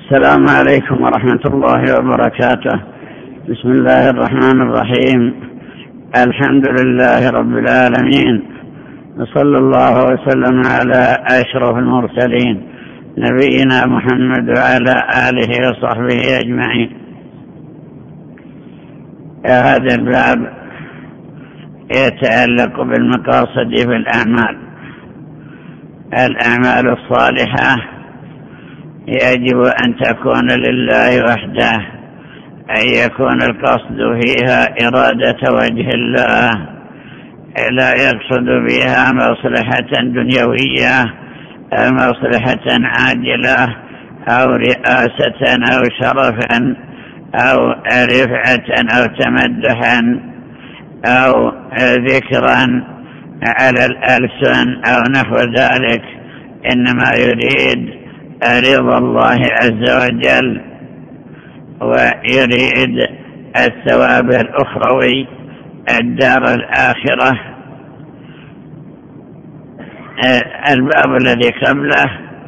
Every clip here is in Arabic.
السلام عليكم ورحمة الله وبركاته. بسم الله الرحمن الرحيم. الحمد لله رب العالمين، وصلى الله وسلم على أشرف المرسلين نبينا محمد وعلى آله وصحبه أجمعين. هذا الباب يتعلق بالمقاصد في الأعمال الصالحة يجب أن تكون لله وحده، أن يكون القصد فيها إرادة وجه الله، لا يقصد بها مصلحة دنيوية أو مصلحة عاجلة أو رئاسة أو شرفا أو رفعة أو تمدحا أو ذكرا على الألسن أو نحو ذلك، إنما يريد رضا الله عز وجل ويريد الثواب الأخروي، الدار الآخرة. الباب الذي قبله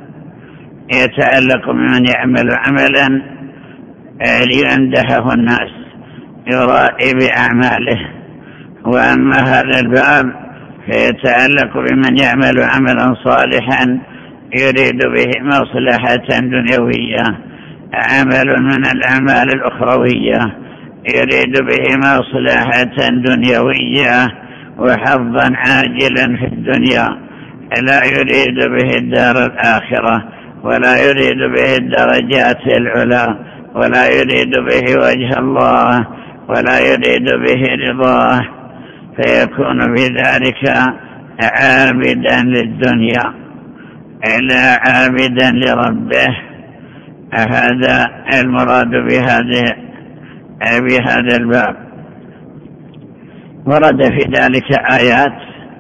يتعلق بمن يعمل عملا ليمدحه الناس يرائي بأعماله، وأما هذا الباب فيتعلق بمن يعمل عملا صالحا يريد به مصلحة دنيوية، عمل من الأعمال الأخروية يريد به مصلحة دنيوية وحظا عاجلا في الدنيا، لا يريد به الدار الآخرة، ولا يريد به الدرجات العلى، ولا يريد به وجه الله، ولا يريد به رضاه، فيكون بذلك عابدا للدنيا لا عابدا لربه. هذا المراد بهذا الباب. ورد في ذلك آيات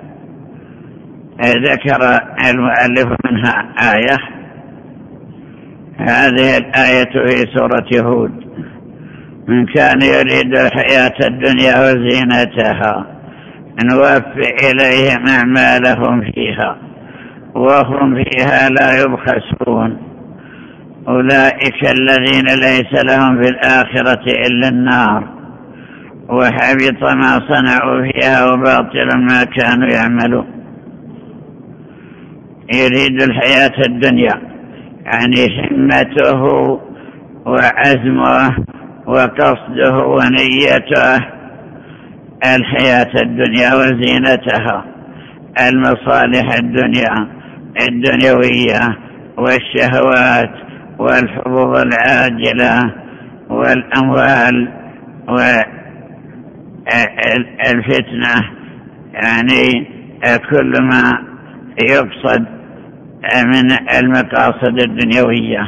ذكر المؤلف منها آية، هذه الآية في سورة هود: من كان يريد الحياة الدنيا وزينتها نوفي إليهم أعمالهم فيها وهم فيها لا يبخسون أولئك الذين ليس لهم في الآخرة إلا النار وحبط ما صنعوا فيها وباطل ما كانوا يعملون. يريد الحياة الدنيا، يعني همته وعزمه وقصده ونيته الحياة الدنيا وزينتها، المصالح الدنيوية والشهوات والحظوظ العاجلة والأموال والفتنة، يعني كل ما يقصد من المقاصد الدنيوية،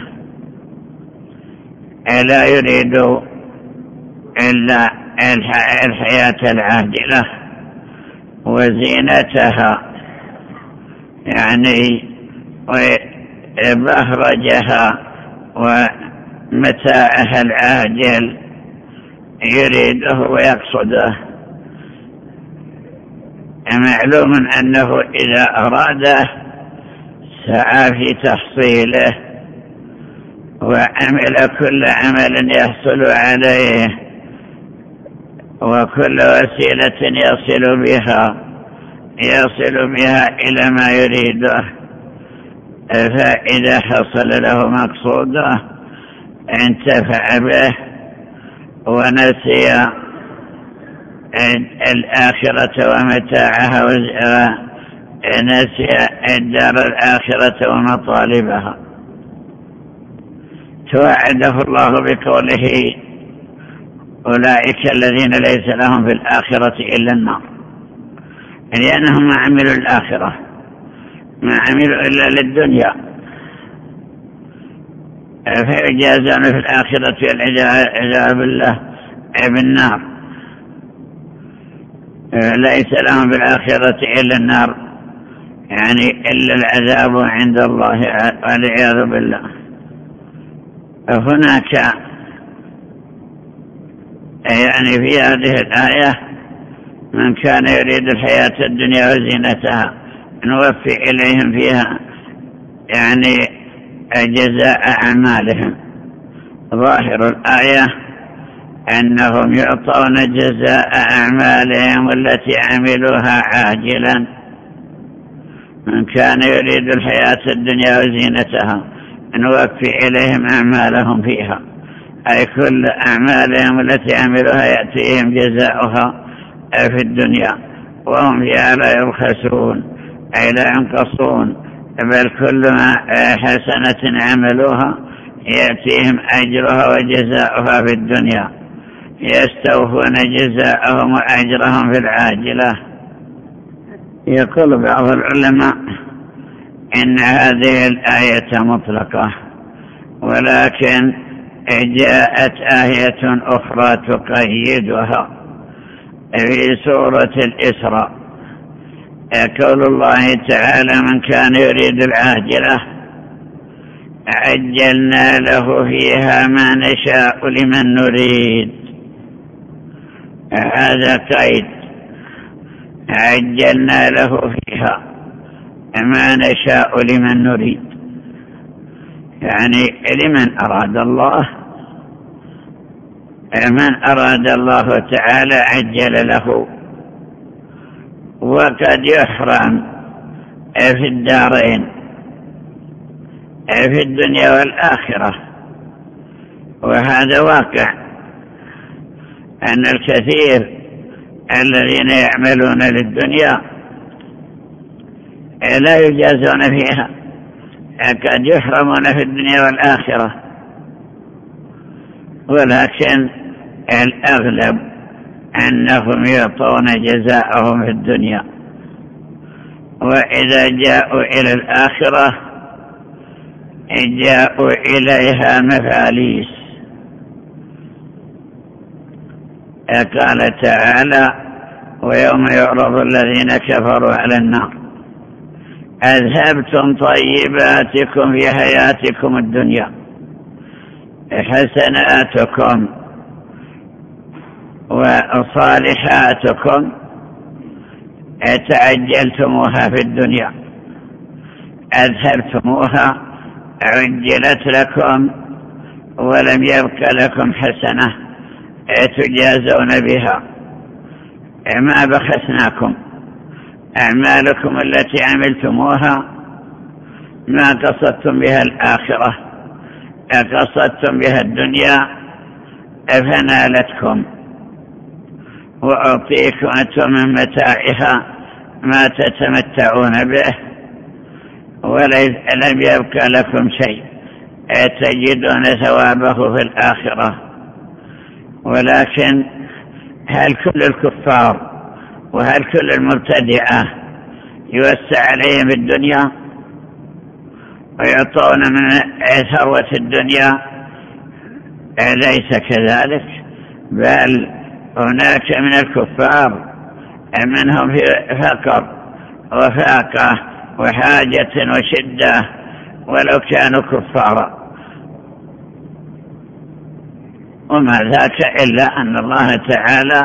لا يريد إلا الحياة العاجلة وزينتها، يعني بهرجها ومتاعها العاجل يريده ويقصده. معلوم أنه إذا أراده سعى في تحصيله وعمل كل عمل يحصل عليه وكل وسيلة يصل بها إلى ما يريده، فإذا حصل له مقصوده انتفع به ونسي الآخرة ومتاعها ونسي الدار الآخرة ومطالبها. توعده الله بقوله: أولئك الذين ليس لهم في الآخرة إلا النار، لأنهم ما عملوا الآخرة، ما عملوا إلا للدنيا، فيجازون في الآخرة والعياذ بالله بالنار. ليس لهم في الآخرة إلا النار، يعني إلا العذاب عند الله والعياذ بالله. هناك يعني في هذه الآية: من كان يريد الحياة الدنيا وزينتها نوفي إليهم فيها يعني جزاء أعمالهم، ظاهر الآية أنهم يعطون جزاء أعمالهم التي عملوها عاجلا. من كان يريد الحياة الدنيا وزينتها نوفي إليهم أعمالهم فيها، أي كل أعمالهم التي عملوها يأتيهم جزاؤها في الدنيا وهم فيها لا يبخسون أي لا ينقصون، بل كل حسنة عملوها يأتيهم أجرها وجزاؤها في الدنيا، يستوفون جزاءهم وأجرهم في العاجلة. يقول بعض العلماء إن هذه الآية مطلقة، ولكن جاءت آية أخرى تقيدها في سورة الإسراء، قول الله تعالى: من كان يريد العاجلة عجلنا له فيها ما نشاء لمن نريد. هذا قيد، عجلنا له فيها ما نشاء لمن نريد، يعني لمن أراد الله، من أراد الله تعالى عجل له. وقد يحرم في الدارين، في الدنيا والآخرة، وهذا واقع أن الكثير الذين يعملون للدنيا لا يجازون فيها، قد يحرمون في الدنيا والآخرة، ولكن الأغلب أنهم يعطون جزاءهم في الدنيا، وإذا جاءوا إلى الآخرة جاءوا إليها مفاليس. قال تعالى: ويوم يعرض الذين كفروا على النار أذهبتم طيباتكم في حياتكم الدنيا، حسناتكم وصالحاتكم تعجلتموها في الدنيا، أذهبتموها، عجلت لكم ولم يبق لكم حسنة تجازون بها، ما بخسناكم. أعمالكم التي عملتموها ما قصدتم بها الآخرة، قصدتم بها الدنيا فنالتكم، وأعطيكم من متاعها ما تتمتعون به، ولم يبقى لكم شيء تجدون ثوابه في الآخرة. ولكن هل كل الكفار وهل كل المبتدعة يوسع عليهم الدنيا ويعطون من ثروة الدنيا؟ ليس كذلك، بل هناك من الكفار منهم في فقر وفاقة وحاجة وشدة ولو كانوا كفارا، وما ذاك إلا أن الله تعالى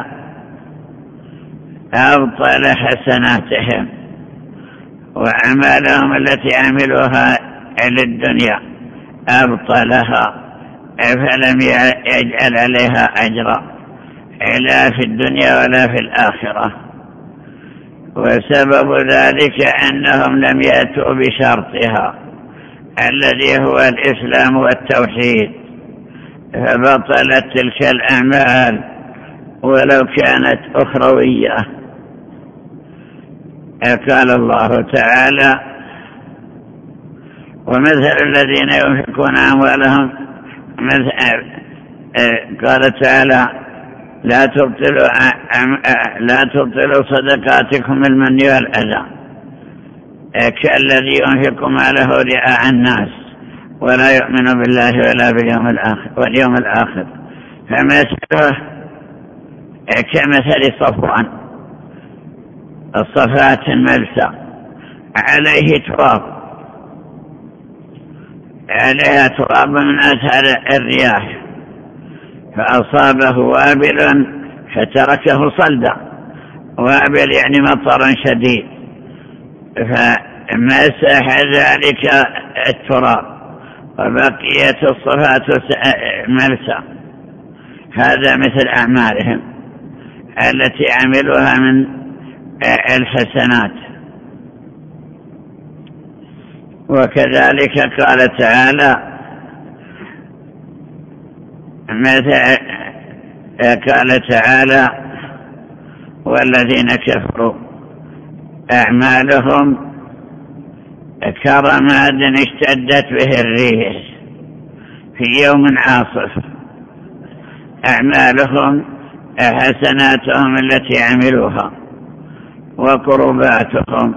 أبطل حسناتهم وأعمالهم التي عملوها للدنيا أبطلها، فلم يجعل عليها أجرا لا في الدنيا ولا في الآخرة. وسبب ذلك أنهم لم يأتوا بشرطها الذي هو الإسلام والتوحيد، فبطلت تلك الأعمال ولو كانت أخروية. قال الله تعالى: ومثل الذين ينفقون أموالهم قال تعالى: لا تبطلوا صدقاتكم بالمن والأذى كالذي ينفق ماله رئاء الناس ولا يؤمن بالله ولا باليوم الآخر فمثله كمثل صفوان الصفات ملسى عليه تراب، عليها تراب من أثر الرياح، فأصابه وابل فتركه صلدا. وابل يعني مطر شديد، فمسح ذلك التراب وبقية الصفات مرسى. هذا مثل أعمالهم التي عملوها من الحسنات. وكذلك قال تعالى والذين كفروا أعمالهم كرماد اشتدت به الريح في يوم عاصف. أعمالهم حسناتهم التي عملوها وقرباتهم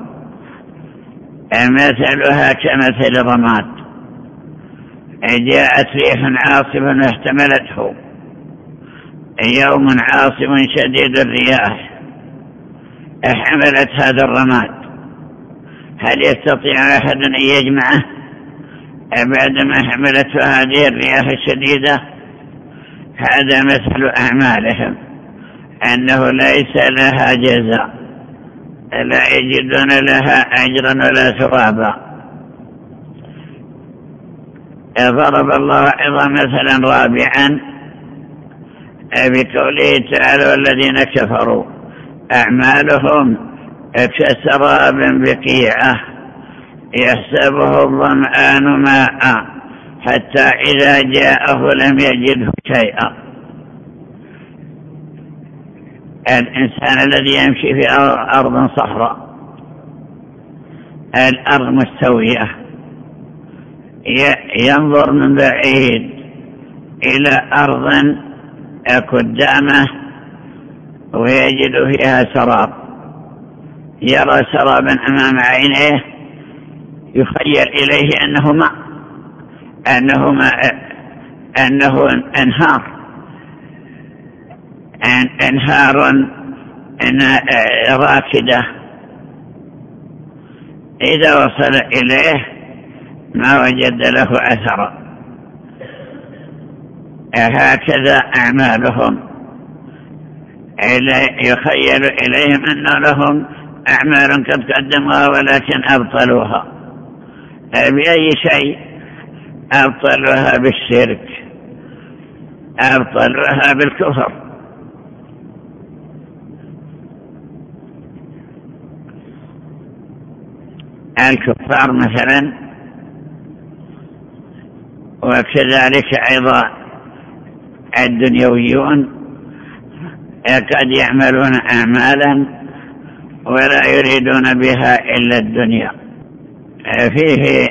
مثلها كمثل رماد جاءت ريح عاصف واحتملته يوم عاصف شديد الرياح حملت هذا الرماد. هل يستطيع أحد أن يجمعه بعدما حملته هذه الرياح الشديدة؟ هذا مثل أعمالهم أنه ليس لها جزاء، لا يجدون لها أجرا ولا ثوابا. ضرب الله أيضا مثلا رابعا بقوله تعالى والذين كفروا أعمالهم كسراب بقيعة يحسبه الظمآن ماء حتى إذا جاءه لم يجده شيئا. الإنسان الذي يمشي في أرض صحراء، الأرض مستوية، ينظر من بعيد إلى أرض قدامه ويجد فيها سراب، يرى سرابا أمام عينيه يخيل إليه أنه ماء، أنه أنهار راكدة. إذا وصل إليه ما وجد له أثرا. هكذا أعمالهم يخيل إليهم أن لهم أعمال قد قدموها ولكن أبطلوها. بأي شيء؟ أبطلوها بالشرك، أبطلوها بالكفر. الكفار مثلا، وكذلك أيضا الدنيويون قد يعملون أعمالا ولا يريدون بها إلا الدنيا. فيه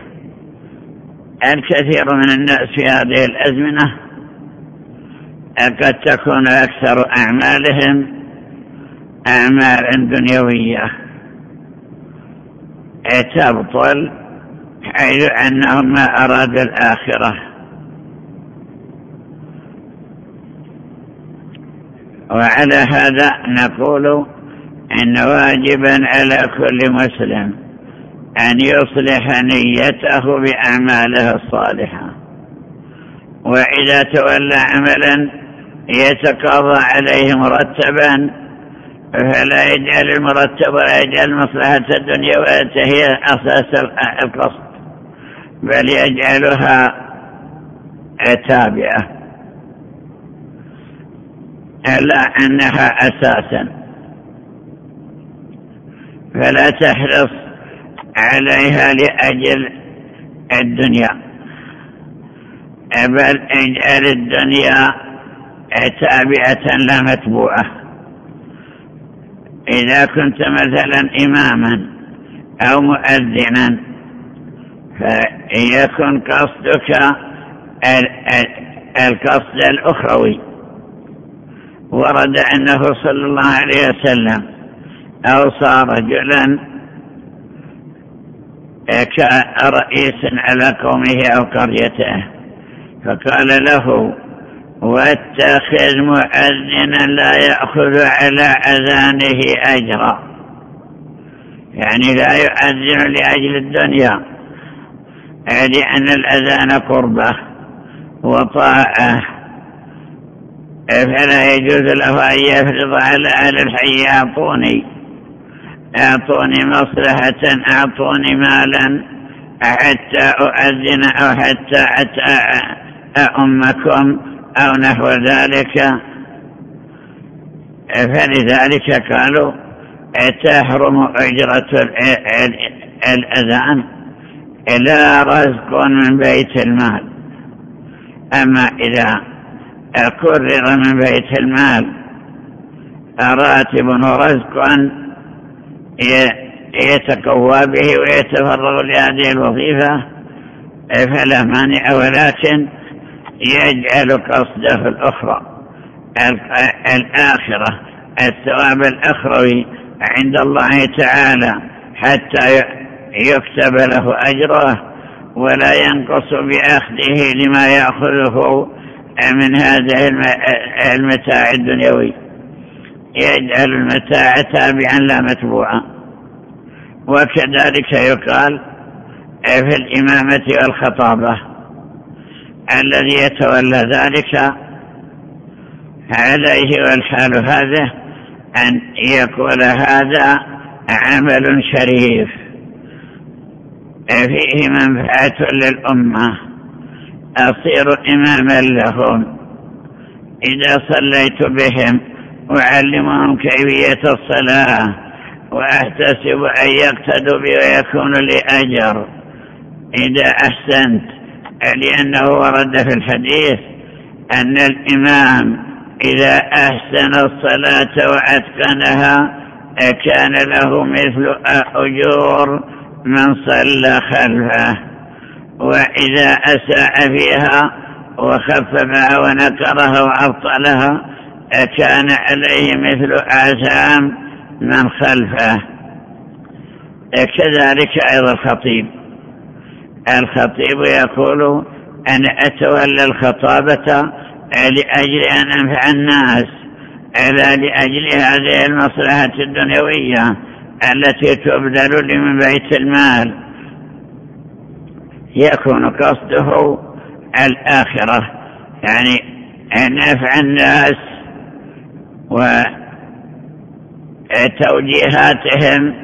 الكثير من الناس في هذه الأزمنة قد تكون أكثر أعمالهم أعمال دنيوية تبطل، حيث أنهم ما أرادوا الآخرة. وعلى هذا نقول إن واجبا على كل مسلم أن يصلح نيته بأعماله الصالحة، وإذا تولى عملا يتقاضى عليه مرتبا فلا يجعل المرتب ولا يجعل مصلحة الدنيا هي أساس القصد، بل يجعلها تابعة لا أنها أساسا. فلا تحرص عليها لأجل الدنيا، بل اجعل الدنيا تابعة لا متبوعة. إذا كنت مثلا إماما أو مؤذنا فيكن قصدك القصد الأخروي. ورد أنه صلى الله عليه وسلم أوصى رجلا كرئيس على قومه أو قريته، فقال له واتخذ مؤذنا لا يأخذ على أذانه أجرا، يعني لا يؤذن لأجل الدنيا، لأن الأذان قربة وطاعة، فلا يجوز له أن يفرض على أهل الحي أعطوني مصلحة، أعطوني مالا حتى أؤذن أو حتى أمكم أو نحو ذلك. فلذلك قالوا تحرم أجرة الأذان إلا رزق من بيت المال. أما إذا كرر من بيت المال راتب ورزق يتقوى به ويتفرغ لهذه الوظيفة فلا مانع، ولكن يجعل قصده الأخرى الآخرة، الثواب الأخروي عند الله تعالى، حتى يكتب له أجره ولا ينقص بأخذه لما يأخذه من هذه المتاع الدنيوي. يجعل المتاع تابعا لا متبوعا. وكذلك يقال في الإمامة والخطابة الذي يتولى ذلك عليه والحال هذا أن يكون هذا عمل شريف فيه منفعة للأمة، أصير إماما لهم إذا صليت بهم، أعلمهم كيفية الصلاة، وأحتسب أن يقتدوا بي ويكون لي أجر إذا أحسنت. لأنه ورد في الحديث أن الإمام إذا أحسن الصلاة وأتقنها كان له مثل أجور من صلى خلفه، وإذا أساء فيها وخففها ونكرها وعطلها كان عليه مثل آثام من خلفه. كذلك أيضا الخطيب يقول أنا أتولى الخطابة لأجل أن أنفع الناس، لا لأجل هذه المصلحة الدنيوية التي تبذل لي من بيت المال. يكون قصده الآخرة، يعني أن نفع الناس وتوجيهاتهم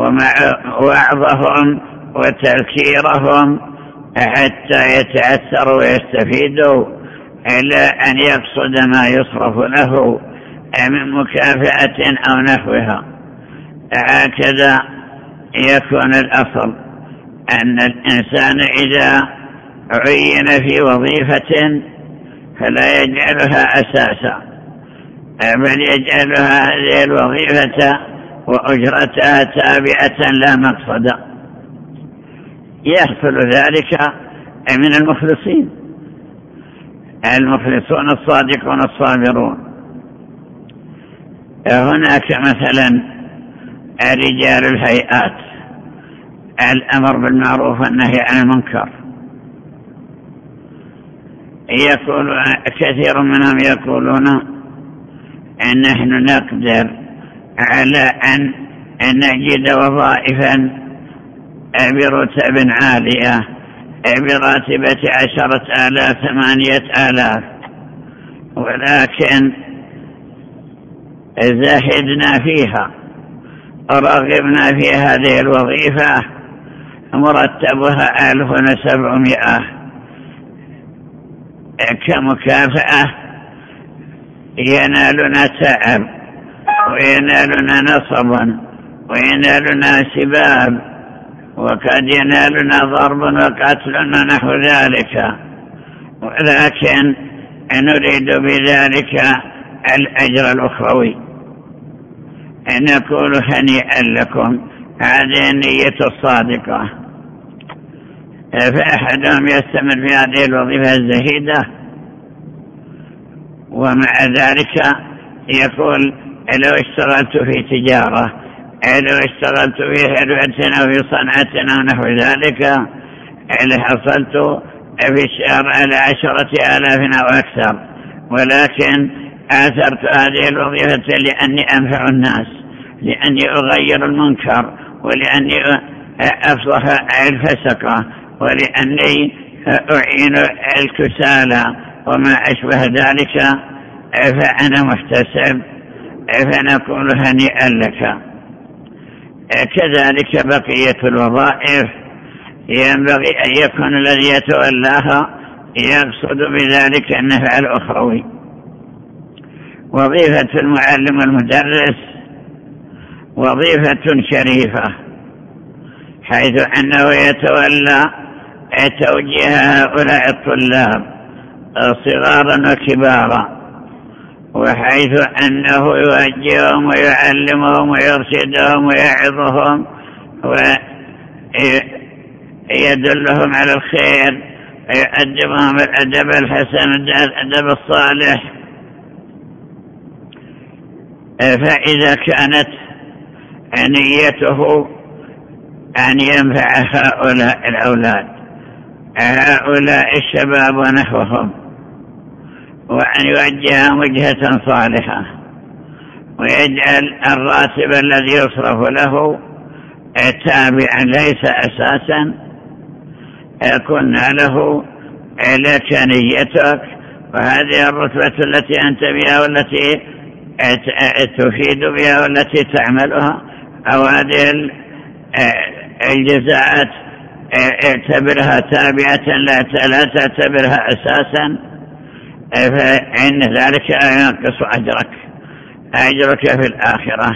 ووعظهم وتذكيرهم حتى يتأثروا ويستفيدوا، إلى أن يقصد ما يصرف له من مكافأة أو نحوها. هكذا يكون الأصل أن الإنسان إذا عين في وظيفة فلا يجعلها أساسا، بل يجعلها هذه الوظيفة وأجرتها تابعة لا مقصدا. يحصل ذلك من المخلصون الصادقون الصابرون. هناك مثلا رجال الهيئات، الأمر بالمعروف والنهي عن المنكر، يقول كثير منهم يقولون أن نحن نقدر على أن نجد وظائفا برتب عالية براتبة 10,000 8,000، ولكن زهدنا فيها، رغبنا في هذه الوظيفة مرتبها 1700 كمكافأة، ينالنا تعب وينالنا نصبا وينالنا سباب وقد ينالنا ضرب وقتل ونحو ذلك، ولكن نريد بذلك الأجر الأخروي. نقول هنيئا لكم، هذه النية الصادقة. فأحدهم يستمر في هذه الوظيفة الزهيدة ومع ذلك يقول لو اشتغلت في تجارة، لو اشتغلت في حرفة أو في صنعة أو نحو ذلك لحصلت في الشهر على 10,000 أو أكثر، ولكن آثرت هذه الوظيفة لأني أنفع الناس، لأني أغير المنكر، ولأني أفضح الفسقة، ولأني أعين الكسالى وما أشبه ذلك، فأنا محتسب، فنقول هنيئا لك. كذلك بقية الوظائف ينبغي أن يكون الذي يتولاها يقصد بذلك النفع الأخروي. وظيفة المعلم والمدرس وظيفة شريفة، حيث أنه يتولى توجيه هؤلاء الطلاب صغارا وكبارا، وحيث أنه يوجههم ويعلمهم ويرشدهم ويعظهم ويدلهم على الخير ويؤدبهم الأدب الحسن الأدب الصالح. فإذا كانت نيته أن ينفع هؤلاء الأولاد هؤلاء الشباب ونحوهم، وأن يوجههم وجهة صالحة، ويجعل الراتب الذي يصرف له تابعا ليس أساسا، كنا له لك نيتك وهذه الرتبة التي أنت بها والتي تفيد بها والتي تعملها، أو هذه الجزاءات اعتبرها تابعة لا تعتبرها أساسا، فإن ذلك ينقص أجرك في الآخرة.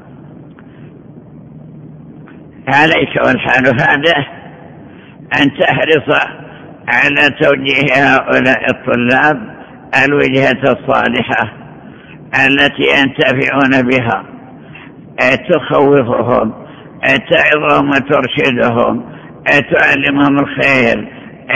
عليك والحال هذا أن تحرص على توجيه هؤلاء الطلاب الوجهة الصالحة التي ينتفعون بها، تخوفهم، تعظهم وترشدهم، تعلمهم الخير،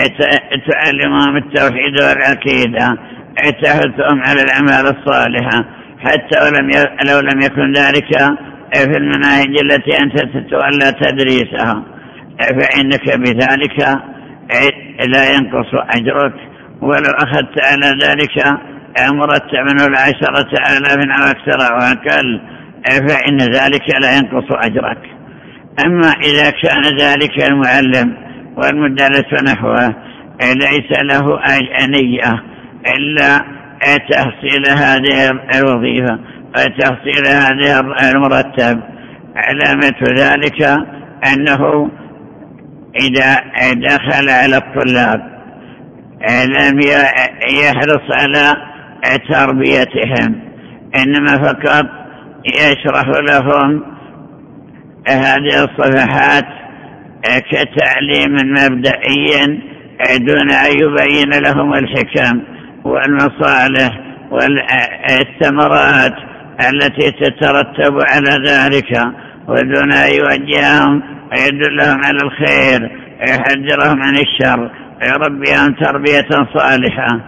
تعلمهم التوحيد والعقيدة، تحثهم على الأعمال الصالحة، حتى لو لم يكن ذلك في المناهج التي أنت تتولى تدريسها، فإنك بذلك لا ينقص أجرك، ولو أخذت على ذلك مرتبا ولا 10,000 أو أكثر أو أقل، فإن ذلك لا ينقص أجرك. أما إذا كان ذلك المعلم والمدرس نحوه ليس له نية إلا تحصيل هذه الوظيفة وتحصيل هذه المرتب، علامة ذلك أنه إذا دخل على الطلاب لم يحرص على تربيتهم، إنما فقط يشرح لهم هذه الصفحات كتعليم مبدئي دون أن يبين لهم الحكم والمصالح والثمرات التي تترتب على ذلك، ودون أن يوجههم ويدلهم على الخير ويحذرهم عن الشر ويربيهم تربية صالحة،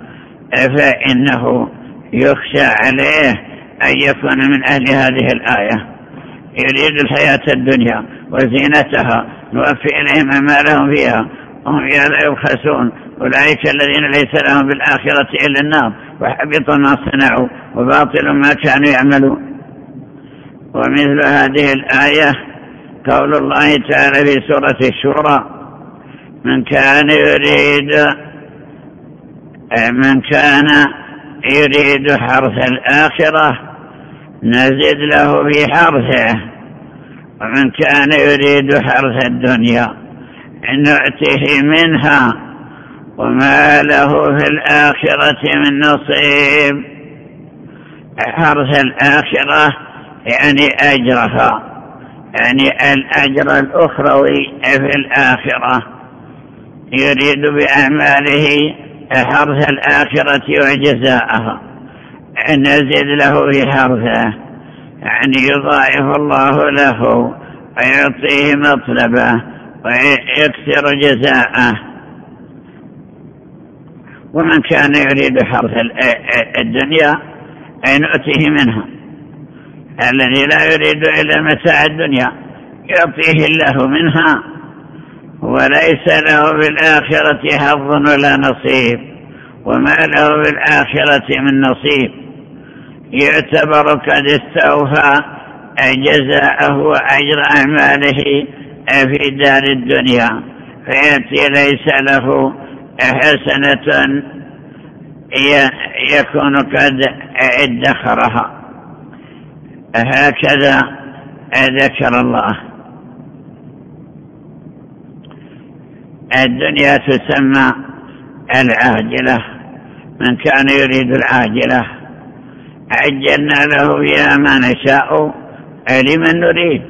فإنه يخشى عليه أن يكون من أهل هذه الآية يريد الحياة الدنيا وزينتها نوفي إليهم أعمالهم فيها وهم فيها لا يبخسون، أولئك الذين ليس لهم بالآخرة إلا النار وحبط ما صنعوا وباطل ما كانوا يعملون. ومثل هذه الآية قول الله تعالى في سورة الشورى: من كان يريد حرث الآخرة نزد له في حرثه، ومن كان يريد حرث الدنيا نؤته منها وما له في الآخرة من نصيب. حرث الآخرة يعني أجرها، يعني الأجر الأخروي في الآخرة، يريد بأعماله حرث الآخرة وجزاءها، نزد له في حرثه، يعني يضاعف الله له ويعطيه مطلبه ويكثر جزاءه. ومن كان يريد حرث الدنيا نؤتيه منها، الذي لا يريد إلا متاع الدنيا يعطيه الله منها وليس له بالآخرة حظ ولا نصيب، وما له بالآخرة من نصيب، يعتبر قد استوفى جزاءه وأجر أعماله في دار الدنيا، فيأتي ليس له حسنة يكون قد ادخرها. هكذا ذكر الله. الدنيا تسمى العاجلة. من كان يريد العاجلة عجلنا له فيها ما نشاء لمن نريد،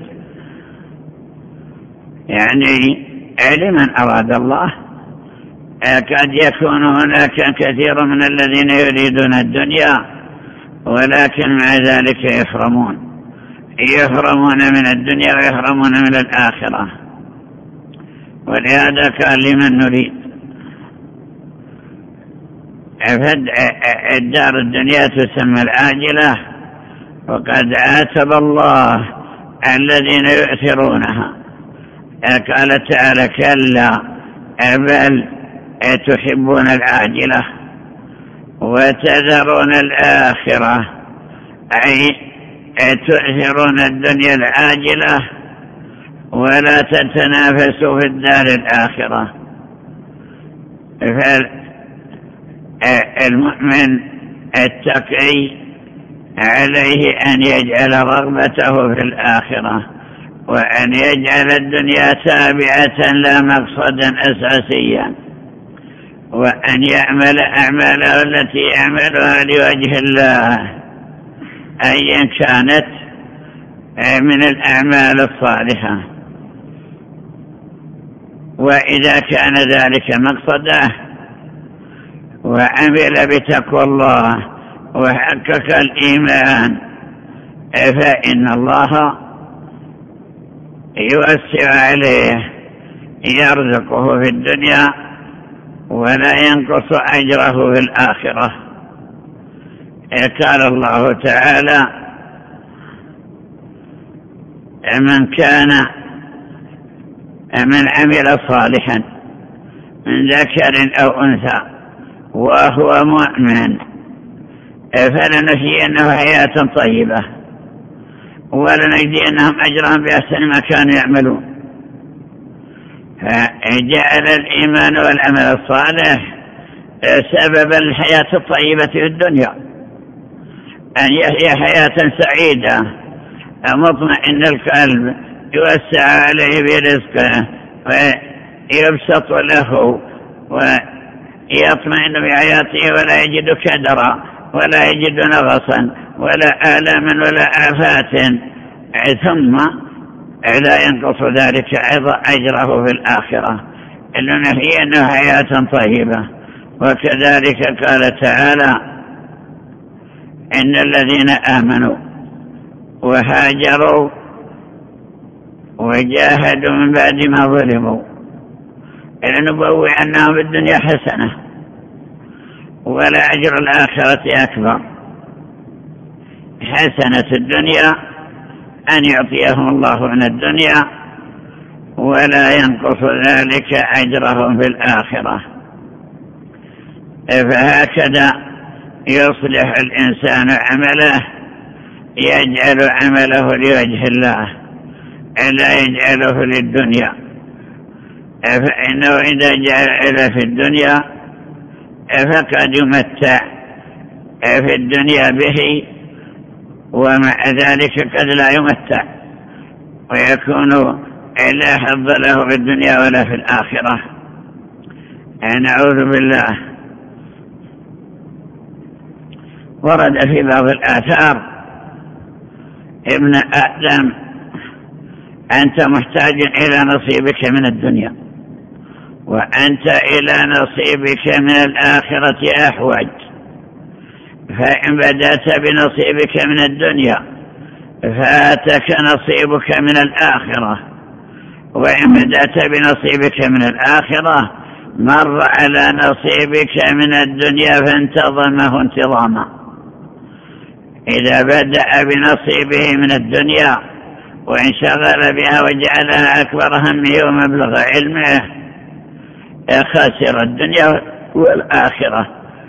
يعني لمن أراد الله. قد يكون هناك كثير من الذين يريدون الدنيا ولكن مع ذلك يحرمون من الدنيا ويحرمون من الآخرة، ولهذا كان لمن نريد. الدار الدنيا تسمى العاجلة، وقد عاتب الله الذين يؤثرونها. قال تعالى: كلا بل تحبون العاجلة وتذرون الآخرة، أي تؤثرون الدنيا العاجلة ولا تتنافسوا في الدار الآخرة. فالمؤمن التقي عليه أن يجعل رغبته في الآخرة، وأن يجعل الدنيا تابعة لا مقصدا أساسيا، وأن يعمل أعماله التي يعملها لوجه الله أيا كانت من الأعمال الصالحة. وإذا كان ذلك مقصده وعمل بتقوى الله وحقق الإيمان فإن الله يوسع عليه، يرزقه في الدنيا ولا ينقص أجره في الآخرة. قال الله تعالى: من عمل صالحا من ذكر أو أنثى وهو مؤمن فلنحيينه حياة طيبة ولنجزينهم أجرهم بأحسن ما كانوا يعملون. فجعل الإيمان والعمل الصالح سببا للحياة الطيبة في الدنيا، أن يحيا حياة سعيدة مطمئن القلب، يوسع عليه برزقه ويبسط له ويطمئن بحياته ولا يجد كدرا ولا يجد نغصا ولا آلاما ولا آفات، ثم لا ينقص ذلك أجره في الآخرة، لنحيينه حياة طيبة. وكذلك قال تعالى: إن الذين آمنوا وهاجروا وجاهدوا من بعد ما ظلموا لنبوئنهم في الدنيا حسنة ولا أجر الآخرة أكبر. حسنة الدنيا أن يعطيهم الله من الدنيا ولا ينقص ذلك أجرهم في الآخرة. فهكذا يصلح الإنسان عمله، يجعل عمله لوجه الله لا يجعله للدنيا، فإنه إذا جعل في الدنيا فقد يمتع في الدنيا به، ومع ذلك قد لا يمتع ويكون لا حظ له في الدنيا ولا في الآخرة. نعوذ بالله. ورد في بعض الآثار: ابن آدم أنت محتاج إلى نصيبك من الدنيا، وأنت إلى نصيبك من الآخرة أحوج، فإن بدأت بنصيبك من الدنيا فاتك نصيبك من الآخرة، وإن بدأت بنصيبك من الآخرة مر على نصيبك من الدنيا فانتظمه انتظاما. إذا بدأ بنصيبه من الدنيا وانشغل بها وجعلها أكبر همه ومبلغ علمه خسر الدنيا والآخرة.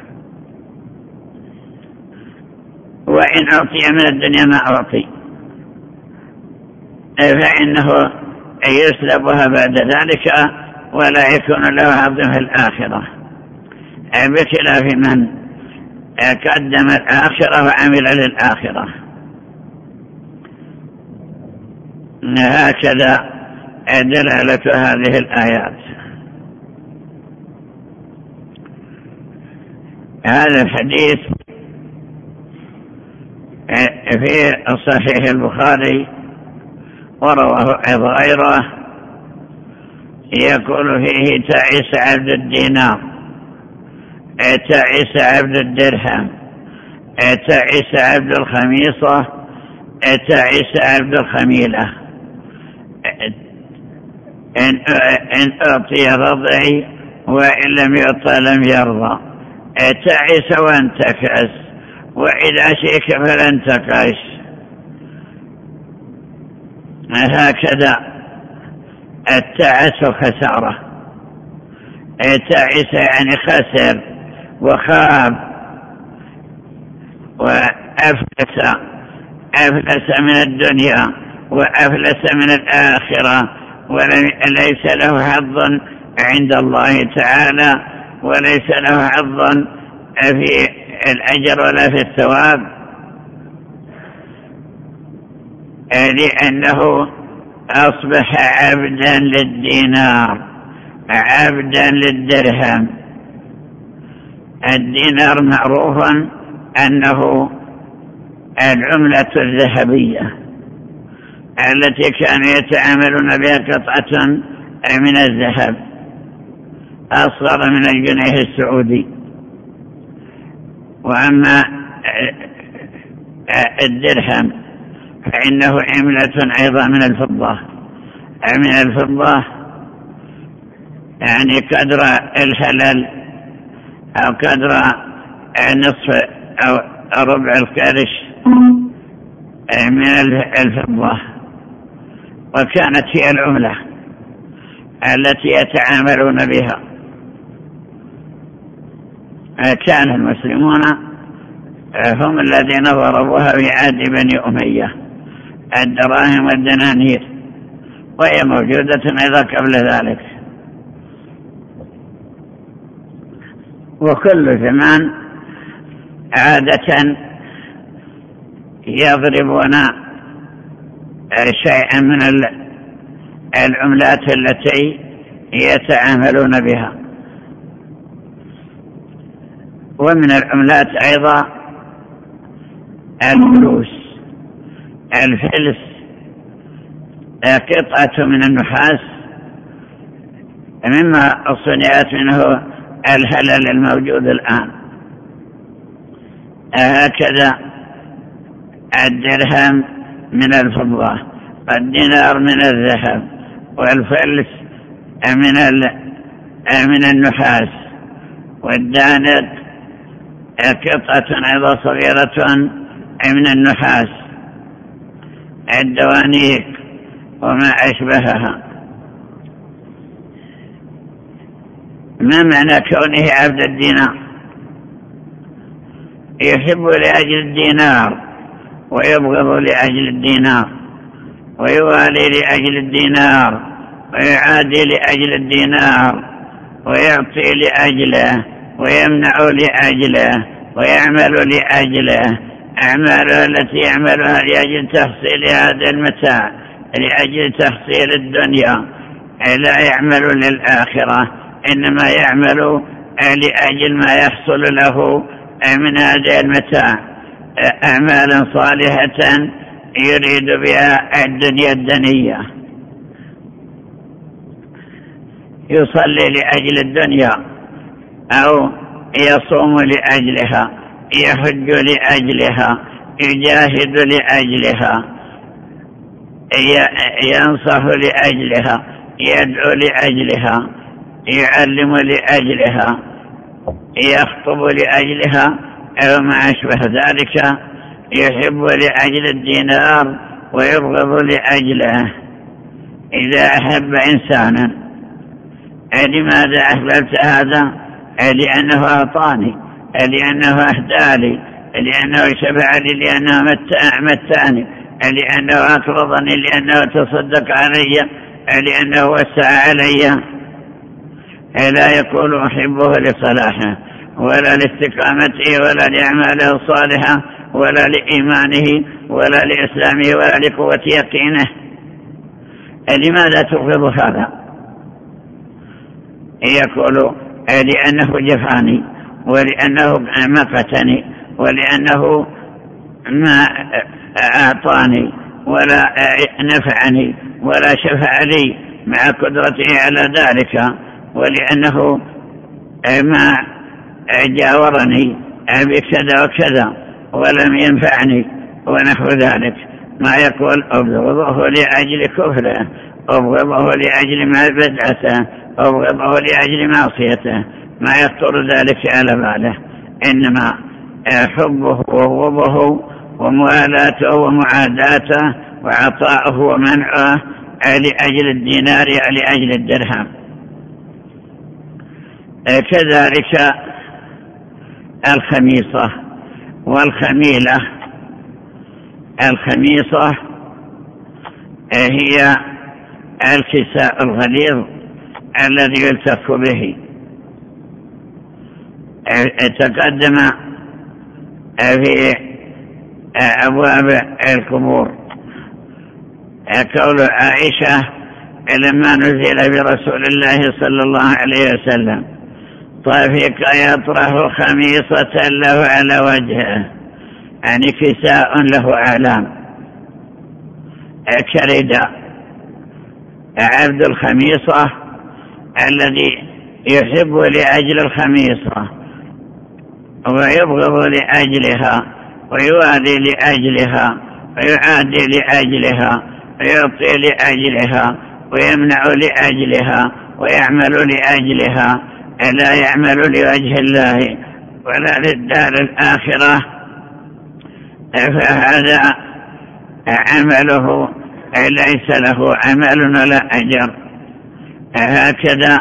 وإن أعطي من الدنيا ما أعطي فإنه يسلبها بعد ذلك ولا يكون له حظ في الآخرة، بخلاف من قدم الآخرة وعمل للآخرة. هكذا دلالة هذه الآيات. هذا الحديث في صحيح البخاري ورواه أيضا غيره، يقول فيه: تعس عبد الدينار، تعس عبد الدرهم، تعس عبد الخميصة، تعس عبد الخميلة. إن أعطي رضعي وإن لم يعطى لم يرضى. تعس وانتكس، وإذا شئك فلن تقش. هكذا التعس خسارة. تعس يعني خسر وخاب وأفلس، أفلس من الدنيا وأفلس من الآخرة، وليس له حظ عند الله تعالى، وليس له حظ في الأجر ولا في الثواب، لأنه أصبح عبدا للدينار، عبدا للدرهم. الدينار معروف أنه العملة الذهبية التي كانوا يتعاملون بها قطعة من الذهب أصغر من الجنيه السعودي. وأما الدرهم فإنه عملة أيضا من الفضة، يعني قدر الحلل أو قدر نصف أو ربع القرش من الفضة، وكانت هي العملة التي يتعاملون بها. كان المسلمون هم الذين ضربوها في عهد بني أمية، الدراهم والدنانير، وهي موجودة أيضا قبل ذلك. وكل زمان عادة يضربون شيئا من العملات التي يتعاملون بها. ومن العملات أيضا الفلوس، الفلس قطعة من النحاس مما صنعت منه الهلل الموجود الآن. هكذا الدرهم من الفضة، والدينار من الذهب، والفلس من النحاس، والدانق قطعة أيضا صغيرة من النحاس، الدوانيق وما أشبهها. ما معنى كونه عبد الدينار؟ يحب لأجل الدينار ويبغض لأجل الدينار، ويوالي لأجل الدينار ويعادي لأجل الدينار، ويعطي لأجله ويمنع لأجله ويعمل لأجله أعماله التي يعملها لأجل تحصيل هذا المتاع، لأجل تحصيل الدنيا، لا يعمل للآخرة، إنما يعمل لأجل ما يحصل له من هذا المتاع، أعمالا صالحة يريد بها الدنيا الدنية. يصلي لأجل الدنيا، أو يصوم لأجلها، يحج لأجلها، يجاهد لأجلها، ينصح لأجلها، يدعو لأجلها، يعلم لأجلها، يخطب لأجلها، وما أشبه ذلك. يحب لأجل الدينار ويبغض لأجله. إذا أحب إنسانا، لماذا أحببت هذا؟ لأنه أعطاني، لأنه أهدالي، لأنه شفع لي، لأنه متعني، لأنه أقرضني، لأنه تصدق علي، لأنه وسع علي. لا يقول أحبه لصلاحه ولا لاستقامته ولا لأعماله الصالحة ولا لإيمانه ولا لإسلامه ولا لقوة يقينه. لماذا تبغض هذا؟ يقول لأنه جفاني ولأنه مقتني، ولأنه ما أعطاني ولا نفعني ولا شفع لي مع قدرته على ذلك، ولأنه ما جاورني بكذا وكذا ولم ينفعني ونحو ذلك. ما يقول أبغضه لأجل كفره، أبغضه لأجل ما بدعته، أبغضه لأجل معصيته، ما يخطر ذلك على باله، إنما حبه وبغضه وموالاته ومعاداته وعطاؤه ومنعه لأجل الدينار لأجل الدرهم. كذلك الخميصة والخميلة. الخميصة هي الكساء الغليظ الذي يلتف به. تقدم في أبواب القبور قول عائشة لما نزل برسول الله صلى الله عليه وسلم: طافق يطرح خميصة له على وجهه، يعني كساء له أعلام كرداء. عبد الخميصة الذي يحب لأجل الخميصة ويبغض لأجلها ويوالي لأجلها ويعادي لأجلها ويعطي لأجلها ويمنع لأجلها ويعمل لأجلها، لا يعمل لوجه الله ولا للدار الآخرة، فهذا عمله ليس له عمل ولا أجر. هكذا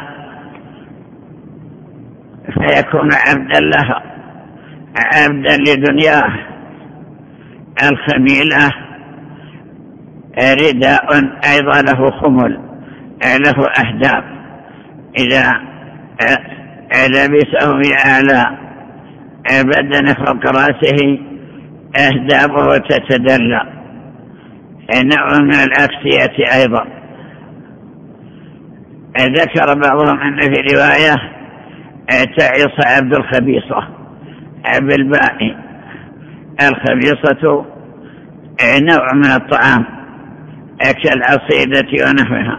فيكون عبدا لها، عبدا لدنياه. الخميلة رداء أيضا له خمل، له أهداب، إذا لبسه أعلى بدن فوق رأسه أهدابه تتدلى، نوع من الأكسية أيضا. ذكر بعضهم أن في رواية تعيص عبد الخبيصة بالباء. الخبيصة نوع من الطعام كالعصيدة ونحوها،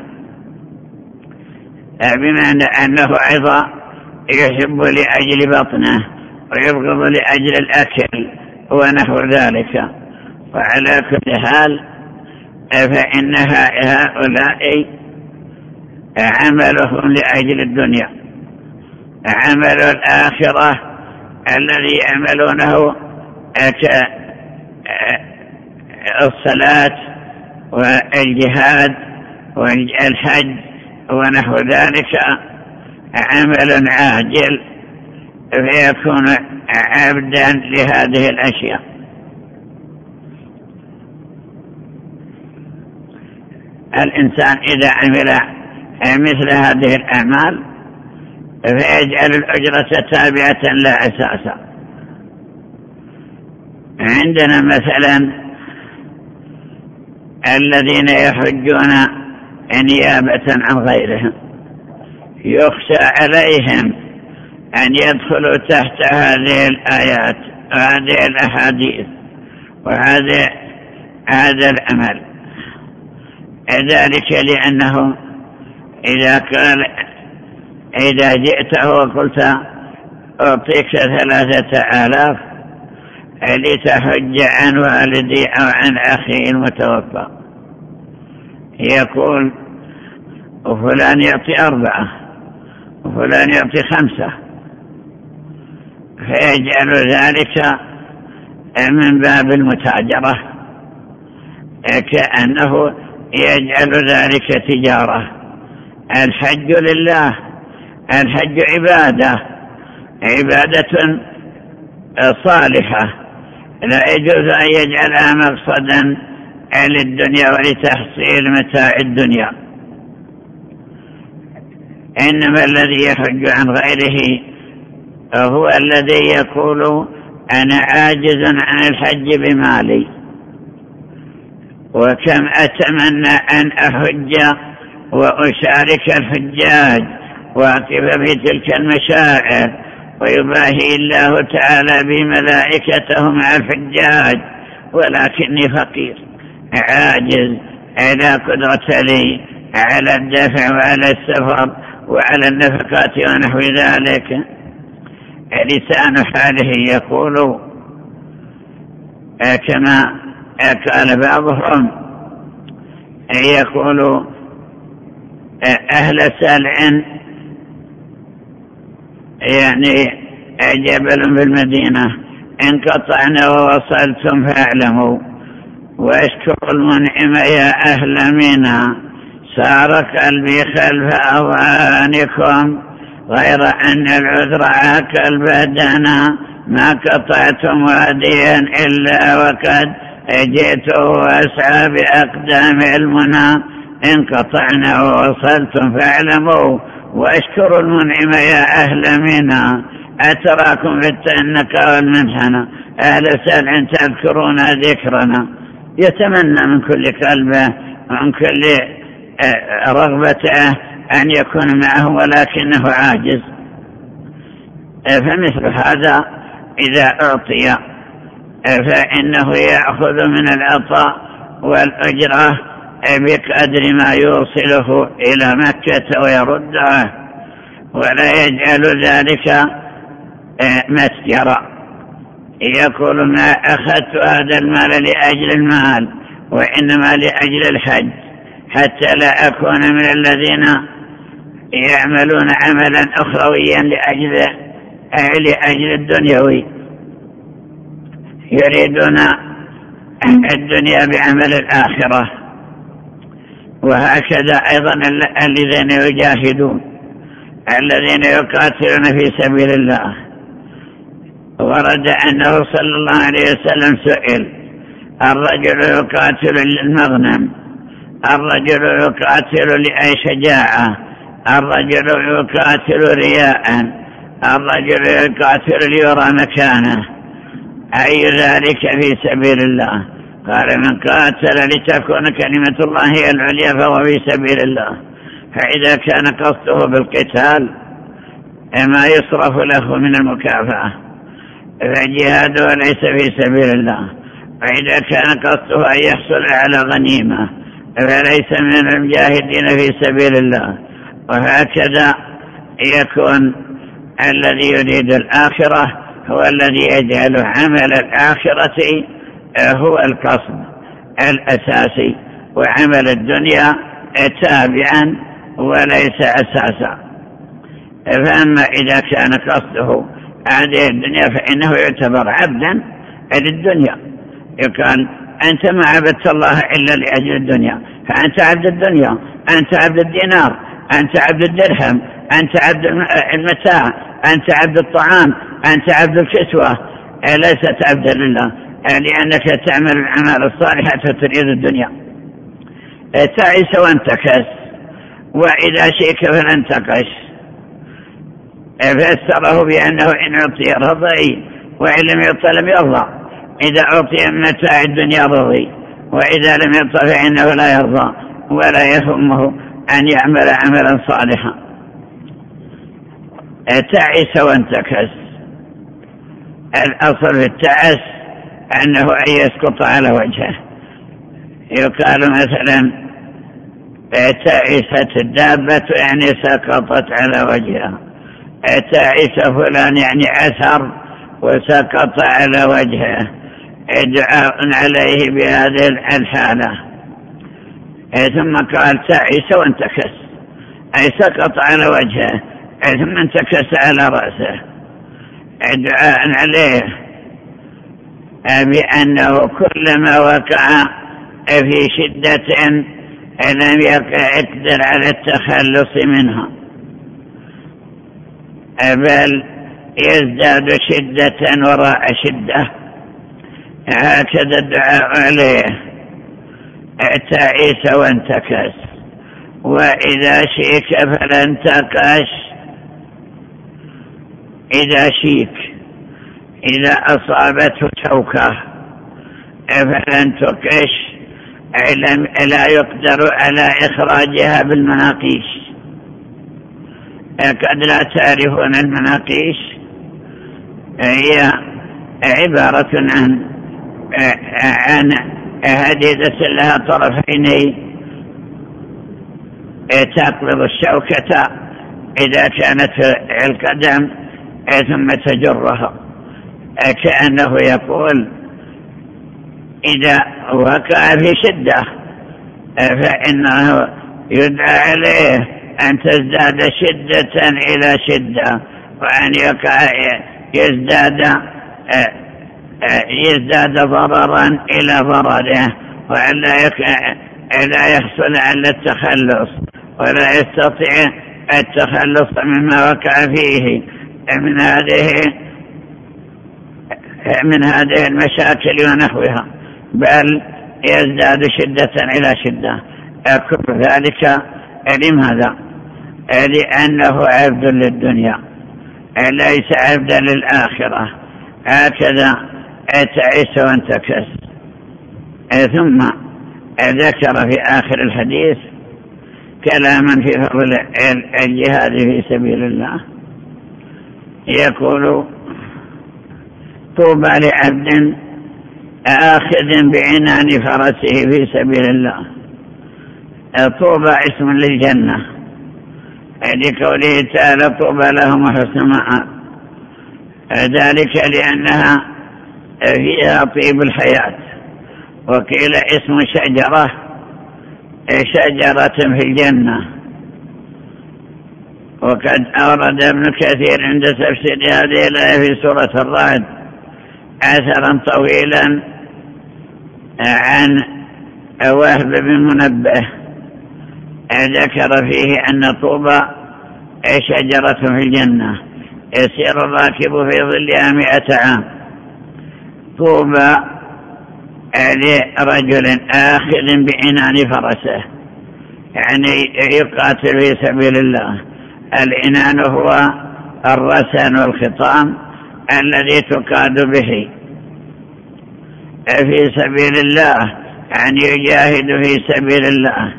بمعنى أنه أيضا يحب لأجل بطنه ويبغض لأجل الأكل ونحو ذلك. وعلى كل حال فإن هؤلاء عملهم لأجل الدنيا، عمل الآخرة الذي يعملونه كالصلاة والجهاد والحج ونحو ذلك عمل عاجل، فيكون عبدا لهذه الأشياء. الإنسان إذا عمل مثل هذه الأعمال فيجعل الأجرة تابعة لا أساسا. عندنا مثلا الذين يحجون نيابة عن غيرهم، يخشى عليهم أن يدخلوا تحت هذه الآيات وهذه الأحاديث وهذا العمل، ذلك لأنه إذا جئته وقلت أعطيك 3000 لتحج عن والدي أو عن أخي المتوفى، يقول وفلان يعطي 4 وفلان يعطي 5، فيجعل ذلك من باب المتاجرة، كأنه يجعل ذلك تجارة. الحج لله، الحج عبادة صالحة، لا يجوز أن يجعلها مقصدا للدنيا ولتحصيل متاع الدنيا. إنما الذي يحج عن غيره هو الذي يقول أنا عاجز عن الحج بمالي، وكم أتمنى أن أحج وأشارك الحجاج وأقف في تلك المشاعر ويباهي الله تعالى بملائكته مع الحجاج، ولكني فقير عاجز لا قدرة لي على الدفع وعلى السفر وعلى النفقات ونحو ذلك. لسان حاله يقول كما قال بعضهم، يقول أهل سلع يعني جبل بالمدينة إن قطعنا ووصلتم فاعلموا، واشكروا المنعم يا أهل منى، سار قلبي خلف أوانكم، غير أن العذر عاك البدنا، ما قطعتم واديا إلا وقد جئته وأسعى بأقدام المنى، إن قطعنا ووصلتم فاعلموا، واشكروا المنعم يا أهل منى، أتراكم في التأنك والمنحنى، أهل سلع تذكرون ذكرنا، يتمنى من كل قلبه ومن كل رغبته أن يكون معه ولكنه عاجز. فمثل هذا إذا أعطي فإنه يأخذ من العطاء والأجرة بقدر ما يوصله إلى مكة ويرده، ولا يجعل ذلك متجرا، يقول ما أخذت هذا المال لأجل المال وإنما لأجل الحج، حتى لا أكون من الذين يعملون عملا أخرويا لأجل الدنيوي، يريدون الدنيا بعمل الآخرة. وهكذا أيضا الذين يجاهدون، الذين يقاتلون في سبيل الله. ورد أنه صلى الله عليه وسلم سئل: الرجل يقاتل للمغنم، الرجل يقاتل لأي شجاعة، الرجل يقاتل رياء، الرجل يقاتل ليرى مكانه، أي ذلك في سبيل الله؟ قال: من قاتل لتكون كلمة الله هي العليا فهو في سبيل الله. فإذا كان قصده بالقتال ما يصرف له من المكافأة فجهاده ليس في سبيل الله، وإذا كان قصده أن يحصل على غنيمة فليس من المجاهدين في سبيل الله. وهكذا يكون الذي يريد الآخرة هو الذي يجعل عمل الآخرة هو القصد الأساسي، وعمل الدنيا تابعا وليس أساسا. فأما إذا كان قصده هذه الدنيا فإنه يعتبر عبدا للدنيا، يقال: أنت ما عبدت الله إلا لأجل الدنيا، فأنت عبد الدنيا، أنت عبد الدينار، أنت عبد الدرهم، أنت عبد المتاع، أنت عبد الطعام، أنت عبد الكسوة، ليست عبدا لله، لأنك تعمل الأعمال الصالحة تريد الدنيا. تعس وانتكس، وإذا شئك فلن تقش. فسره بأنه إن أعطي رضي وإن لم يعطى لم يرضى، إذا أعطي متاع الدنيا رضي، وإذا لم يعطى فإنه لا يرضى ولا يهمه أن يعمل عملا صالحا. تعس وانتكس، الأصل في التعس أنه أن يسقط على وجهه. يقال مثلا: تعست الدابة يعني سقطت على وجهها، تعس فلان يعني أثر وسقط على وجهه، دعاء عليه بهذه الحالة. ثم قال: تعس وانتكس، أي سقط على وجهه ثم انتكس على رأسه، دعاء عليه بأنه كلما وقع في شدة لم يقدر على التخلص منها، بل يزداد شدة وراء شدة. هكذا الدعاء عليه: تعيس وانتكس، وإذا شيك فلن تقش. إذا شيك إذا أصابته شوكة فلن تقش، لا يقدر على إخراجها بالمناقيش. قد لا تعرفون المناقيش، هي عبارة عن هديدة لها طرفين تقبض الشوكة إذا كانت في القدم ثم تجرها، كأنه يقول إذا وقع في شدة فإنه يدعى عليه أن تزداد شدة إلى شدة، وأن يزداد ضررا إلى ضرره، وأن لا يحصل على التخلص ولا يستطيع التخلص مما وقع فيه من هذه المشاكل ونحوها، بل يزداد شدة إلى شدة. كل ذلك لماذا؟ لأنه عبد للدنيا ليس عبدا للآخرة، هكذا تعيش وانتكس. ثم ذكر في آخر الحديث كلاما في فضل الجهاد في سبيل الله، يقول طوبى لعبد آخذ بعنان فرسه في سبيل الله. طوبى اسم للجنة لقوله تعالى طوبى لهم وحسن مآب، ذلك لأنها فيها طيب الحياة. وقيل اسم شجرة في الجنة. وقد أورد ابن كثير عند تفسير هذه الآية في سورة الرعد أثرا طويلا عن وهب بن منبه ذكر فيه أن طوبى شجرة في الجنة يسير الراكب في ظلها 100 عام. طوبى لرجل آخذ بعنان فرسه، يعني يقاتل في سبيل الله. العنان هو الرسن والخطام الذي تقاد به في سبيل الله، يعني يجاهد في سبيل الله.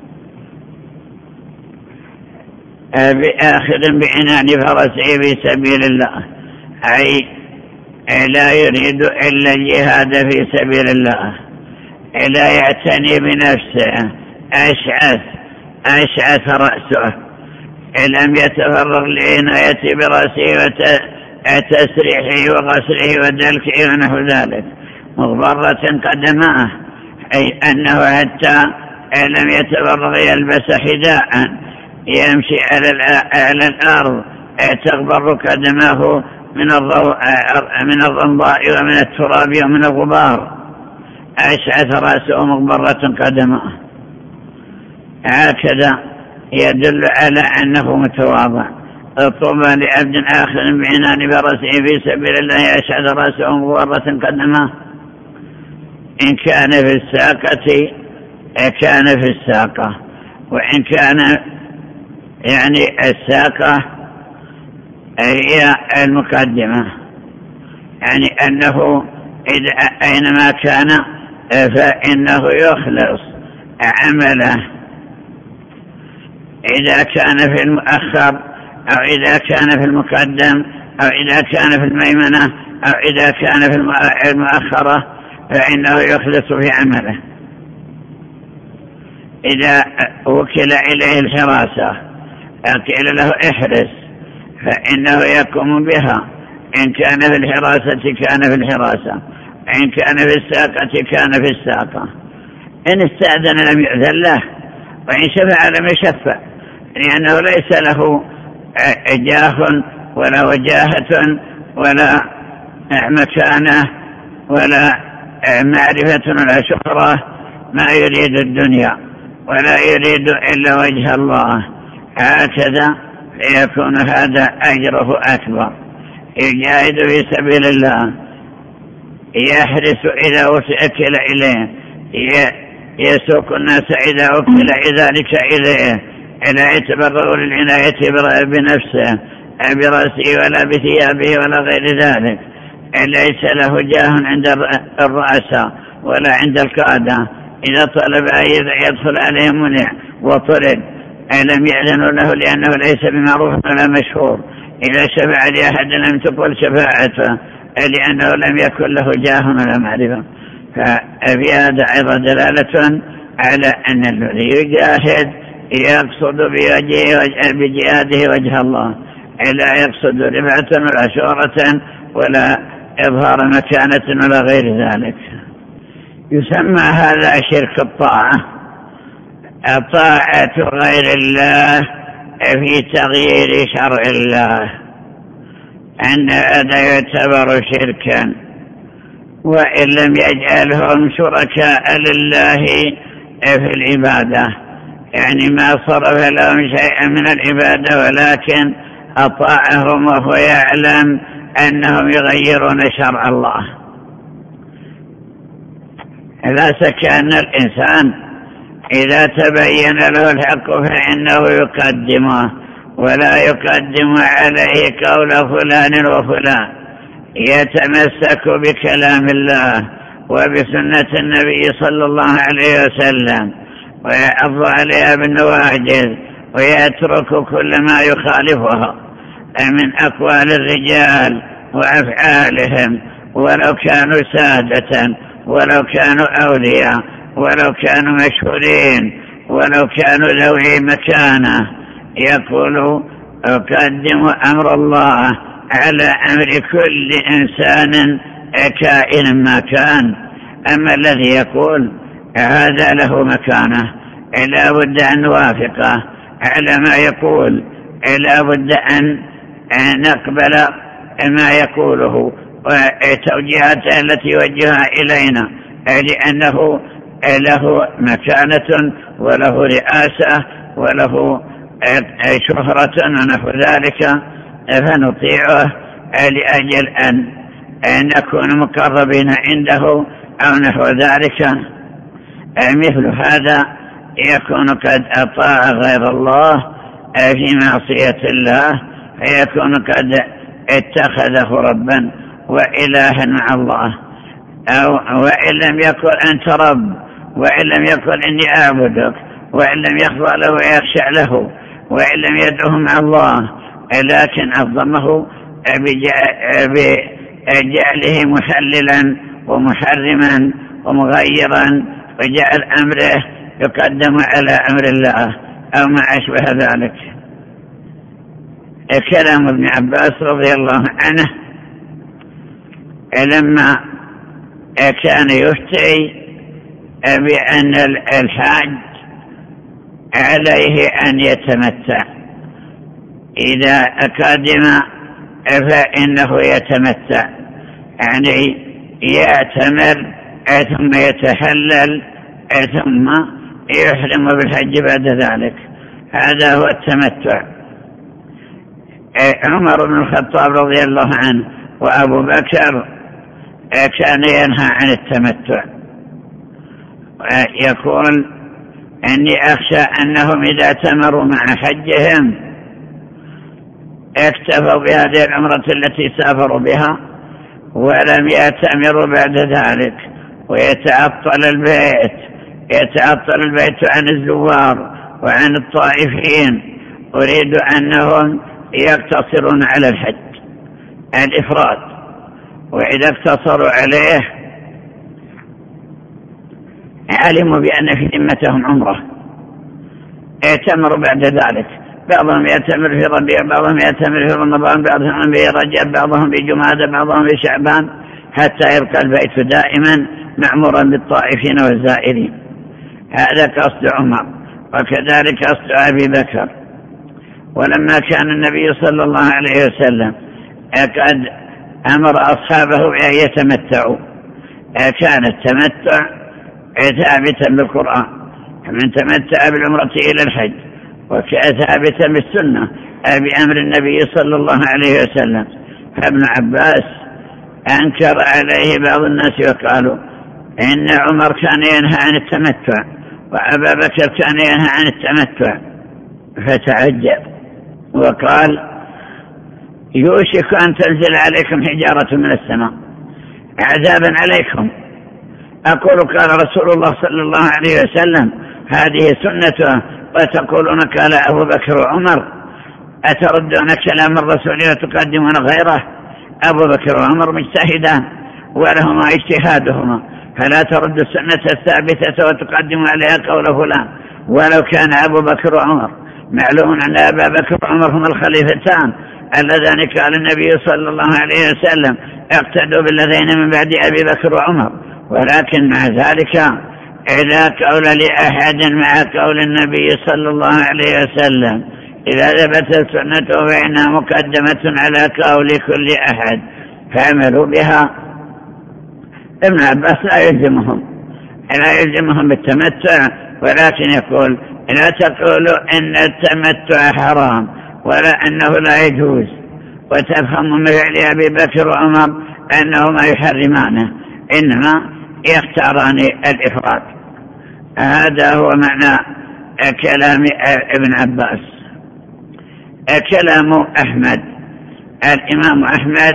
آخذ بعنان فرسه في سبيل الله، أي لا يريد إلا الجهاد في سبيل الله، لا يعتني بنفسه، أشعث رأسه، لم يتفرغ لعناية برأسه وتسريحه وغسله ودلكه ونحو ذلك. مغبرة قدماه، أي أنه حتى لم يتفرغ يلبس حذاء يمشي على الأرض تغبر قدماه من الرمضاء ومن التراب ومن الغبار. أشعث رأسه مغبرة قدماه، هكذا يدل على أنه متواضع. طوبى لعبد آخذ بعنان فرسه في سبيل الله أشعث رأسه مغبرة قدماه. إن كان في الساقة كان في الساقة، وإن كان يعني الساقة هي المقدمة، يعني أنه أينما كان فإنه يخلص عمله، إذا كان في المؤخر أو إذا كان في المقدم أو إذا كان في الميمنة أو إذا كان في المؤخرة فإنه يخلص في عمله. إذا وكل إليه الحراسة قيل له احرس فإنه يقوم بها، إن كان في الحراسة كان في الحراسة، إن كان في الساقة كان في الساقة. إن استأذن لم يؤذن له، وإن شفع لم يشفع، لأنه ليس له جاه ولا وجاهة ولا مكانة ولا معرفة ولا شهرة، ما يريد الدنيا ولا يريد إلا وجه الله. هكذا يكون هذا أجره أكبر. يجاهد في سبيل الله، يحرس إذا أكل إليه، يسوق الناس إذا أكل ذلك إليه، لا يتبرغ للعناية بنفسه برأسه ولا بثيابه ولا غير ذلك. ليس له جاه عند الرؤساء ولا عند القادة، إذا طلب أن يدخل عليه منع وطرد، لم يأذنوا له لأنه ليس بمعروف ولا مشهور، إذا شفع لأحد لم تقبل شفاعته لأنه لم يكن له جاه ولا معرفة. ففي هذا أيضا دلالة على أن الذي يجاهد يقصد بجهاده وجه الله، لا يقصد رفعة ولا شهرة ولا إظهار مكانة ولا غير ذلك. يسمى هذا شرك الطاعة، طاعة غير الله في تغيير شرع الله، أن هذا يعتبر شركا، وإن لم يجعلهم شركاء لله في العبادة، يعني ما صرف لهم شيئا من العبادة ولكن أطاعهم وهو يعلم أنهم يغيرون شرع الله. لا شك أن الإنسان إذا تبين له الحق فإنه يقدمه، ولا يقدم عليه قول فلان وفلان، يتمسك بكلام الله وبسنة النبي صلى الله عليه وسلم ويعض عليها بالنواجذ ويترك كل ما يخالفها من أقوال الرجال وأفعالهم، ولو كانوا سادة ولو كانوا أولياء ولو كانوا مشهورين ولو كانوا ذوي مكانة. يقول أقدم أمر الله على أمر كل إنسان كائن ما كان. أما الذي يقول هذا له مكانة لا بد أن نوافقه على ما يقول، لا بد أن نقبل ما يقوله وتوجيهاته التي يوجهها إلينا، لأنه له مكانة وله رئاسة وله شهرة ونحو ذلك، فنطيعه لأجل أن نكون مقربين عنده أو نحو ذلك. مثل هذا يكون قد أطاع غير الله في معصية الله، فيكون قد اتخذه ربا وإلها مع الله. وإن لم يقل أنت رب، وإن لم يقل إني أعبدك، وإن لم يخضع له ويخشع له، وإن لم يدعه مع الله، لكن أظلمه بجعله محللا ومحرما ومغيرا، وجعل أمره يقدم على أمر الله أو ما أشبه ذلك. كلام ابن عباس رضي الله عنه لما كان يفتي بأن الحاج عليه أن يتمتع، إذا قدم فإنه يتمتع، يعني يأتمر ثم يتحلل ثم يحرم بالحج بعد ذلك. هذا هو التمتع. عمر بن الخطاب رضي الله عنه وأبو بكر كان ينهى عن التمتع، يقول أني أخشى أنهم إذا تمروا مع حجهم اكتفوا بهذه العمرة التي سافروا بها ولم يأتمروا بعد ذلك، ويتعطل البيت عن الزوار وعن الطائفين. أريد أنهم يقتصرون على الحج الإفراد، وإذا اقتصروا عليه علموا بأن في ذمتهم عمرة، يأتمروا بعد ذلك. بعضهم يأتمر في ربيع، بعضهم يأتمر في رمضان، بعضهم في رجب، بعضهم في جمادى، بعضهم في شعبان، حتى يبقى البيت دائما معمورا بالطائفين والزائرين. هذا قصد عمر، وكذلك قصد أبي بكر. ولما كان النبي صلى الله عليه وسلم قد أمر أصحابه بأن يتمتعوا، كان التمتع ثابتا بالقرآن، من تمتع بالعمرة إلى الحج، وكان ثابتا بالسنة بأمر النبي صلى الله عليه وسلم. فابن عباس أنكر عليه بعض الناس وقالوا إن عمر كان ينهى عن التمتع وأبا بكر كان ينهى عن التمتع، فتعجب وقال يوشك أن تنزل عليكم حجارة من السماء عذابا عليكم. أقول قال رسول الله صلى الله عليه وسلم هذه سنته، وتقولون قال أبو بكر وعمر. أتردون كلام الرسول وتقدمون غيره؟ أبو بكر وعمر مجتهدان ولهما اجتهادهما، فلا ترد السنة الثابتة وتقدم عليها قول فلان ولو كان أبو بكر وعمر. معلوم أن أبا بكر وعمر هما الخليفتان اللذان قال النبي صلى الله عليه وسلم اقتدوا بالذين من بعد أبي بكر وعمر، ولكن مع ذلك إذا قول لأحد مع قول النبي صلى الله عليه وسلم إذا ثبتت سنته فإنها مقدمة على قول كل أحد فعملوا بها. ابن عباس لا يلزمهم بالتمتع، ولكن يقول لا تقولوا إن التمتع حرام ولا أنه لا يجوز، وتفهم من فعل أبي بكر وعمر أنهما يحرمانه، إنما يختاران الإفراد. هذا هو معنى كلام ابن عباس. كلام أحمد، الإمام أحمد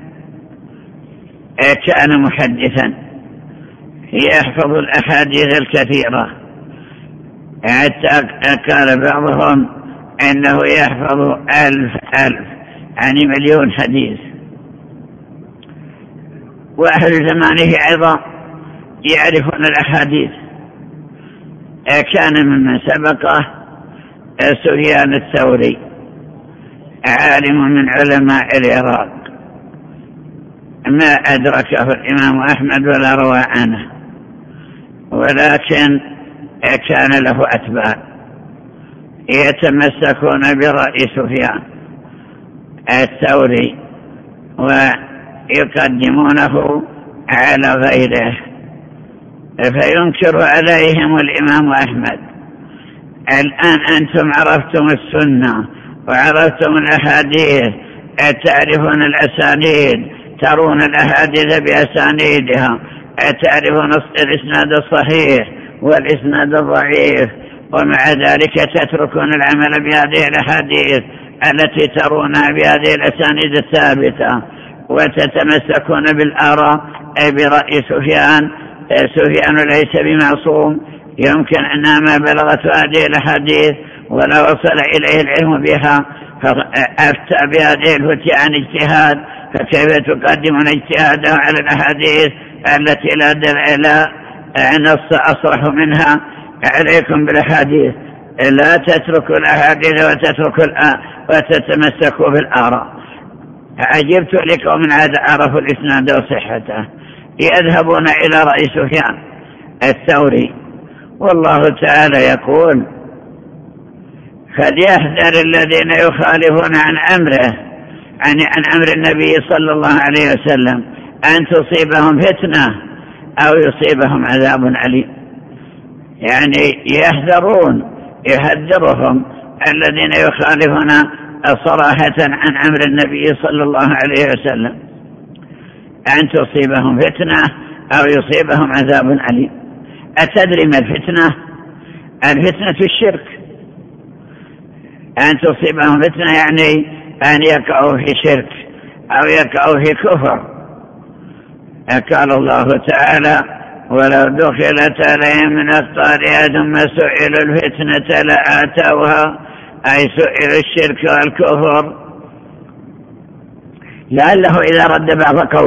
كان محدثا يحفظ الأحاديث الكثيرة، حتى قال بعضهم إنه يحفظ 1000 يعني 1,000,000 حديث. وأهل زمانه أيضا يعرفون الأحاديث. كان ممن سبقه سفيان الثوري، عالم من علماء العراق، ما أدركه الإمام أحمد ولا روى عنه، ولكن كان له أتباع يتمسكون برأي سفيان الثوري ويقدمونه على غيره، فينكر عليهم الإمام أحمد. الآن أنتم عرفتم السنة وعرفتم الأحاديث، تعرفون الأسانيد، ترون الأحاديث بأسانيدها، تعرفون الإسناد الصحيح والإسناد الضعيف، ومع ذلك تتركون العمل بهذه الأحاديث التي ترونها بهذه الأسانيد الثابتة، وتتمسكون بالآراء أي برأي سفيان. سفيان ليس بمعصوم، يمكن أنها ما بلغت هذه الأحاديث ولا وصل إليه العلم بها فأفتى بهذه الفتية عن اجتهاد، فكيف تقدمون اجتهاده على الأحاديث التي لا دليل نص أصرح منها؟ عليكم بالأحاديث، لا تتركوا الأحاديث وتتمسكوا بالآراء. عجبت لكم من هذا عرفوا الإسناد وصحته، يذهبون إلى رأي سفيان الثوري. والله تعالى يقول فليحذر الذين يخالفون عن أمره، عن أمر النبي صلى الله عليه وسلم، أن تصيبهم فتنة أو يصيبهم عذاب عليم. يعني يحذرهم الذين يخالفون صراحة عن أمر النبي صلى الله عليه وسلم أن تصيبهم فتنة أو يصيبهم عذاب عليم. أتدري ما الفتنة؟ الفتنة الشرك، أن تصيبهم فتنة يعني أن يقعوا في شرك أو يقعوا في كفر. قال الله تعالى ولو دخلت عليهم من أقطارها ثم سئلوا الفتنة لآتوها، أي سئلوا الشرك والكفر، لعله إذا رد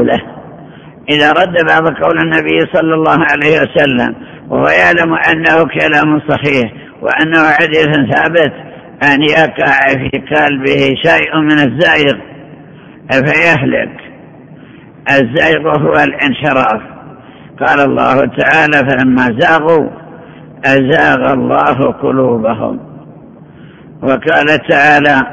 بعض قول النبي صلى الله عليه وسلم وهو يعلم أنه كلام صحيح وأنه حديث ثابت أن يقع في قلبه شيء من الزائغ فيهلك. الزائغ هو الانحراف. قال الله تعالى فلما زاغوا أزاغ الله قلوبهم. وقال تعالى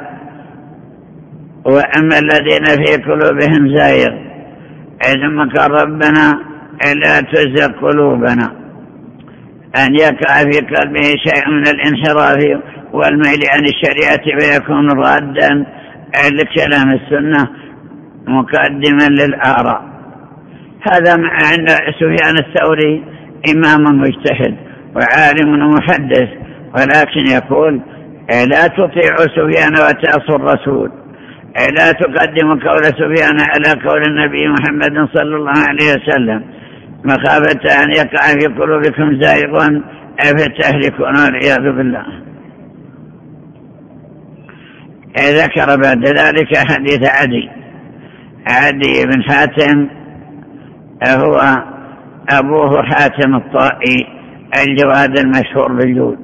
وأما الذين في قلوبهم زائغ، ثم قال ربنا لا تزغ قلوبنا، أن يقع في قلبه شيء من الانحراف والميل عن الشريعة فيكون رادا لكلام السنة مقدما للآراء. هذا مع أن سفيان الثوري إمام مجتهد وعالم ومحدث، ولكن يقول لا تطيعوا سفيان وتعصوا الرسول، لا تقدموا قول سفيان على قول النبي محمد صلى الله عليه وسلم مخافة أن يقع في قلوبكم زائغ فتهلكون والعياذ بالله. ذكر بعد ذلك حديث عدي بن حاتم، هو أبوه حاتم الطائي الجواد المشهور بالجود،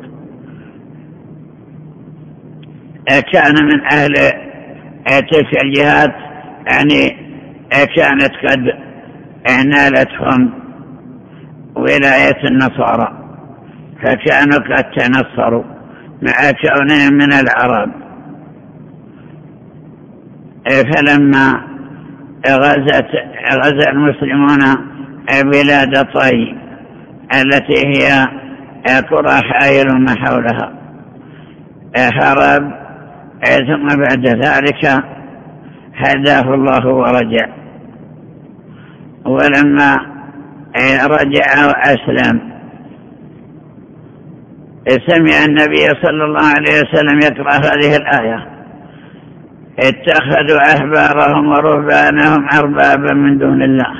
كان من أهل تلك الجهات، يعني كانت قد نالتهم ولاية النصارى، فكانوا قد تنصروا مع كونهم من العرب. فلما غزا المسلمون بلاد طي التي هي قرى حائل ما حولها، هرب، ثم بعد ذلك هداه الله ورجع. ولما رجع وأسلم سمع النبي صلى الله عليه وسلم يقرأ هذه الآية: اتخذوا أحبارهم ورهبانهم أربابا من دون الله.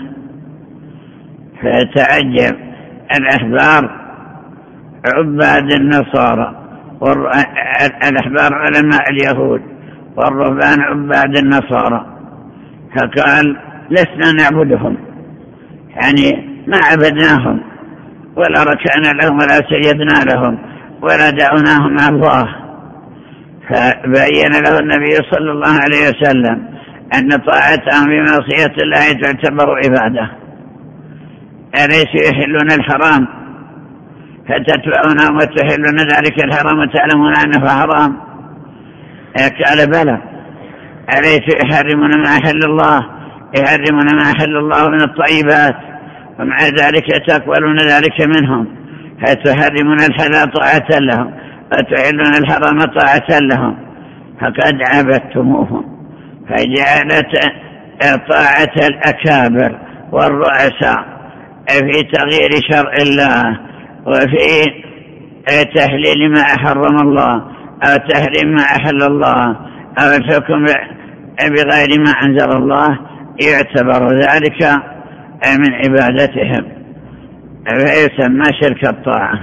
فتعجب، الأحبار عباد النصارى، الأحبار علماء اليهود، والرهبان عباد النصارى، فقال لسنا نعبدهم، يعني ما عبدناهم ولا ركعنا لهم ولا سجدنا لهم ولا دعوناهم مع الله. فبين له النبي صلى الله عليه وسلم أن طاعتهم بمعصية الله تعتبر عبادة، أليسوا يحلون الحرام فتتبعونهم وتحلون ذلك الحرام وتعلمون أنه حرام؟ قال بلى، أليسوا يحرمون ما أحل الله، يحرمون ما أحل الله من الطيبات، ومع ذلك تقبلون ذلك منهم، فتحرمون الحلال طاعة لهم وتحلون الحرام طاعة لهم، فقد عبدتموهم. فجعلت طاعة الأكابر والرؤساء في تغيير شرع الله وفي تحليل ما حرم الله أو تحريم ما أحل الله أو الحكم بغير ما أنزل الله، يعتبر ذلك من عبادتهم، فيسمى شرك الطاعة.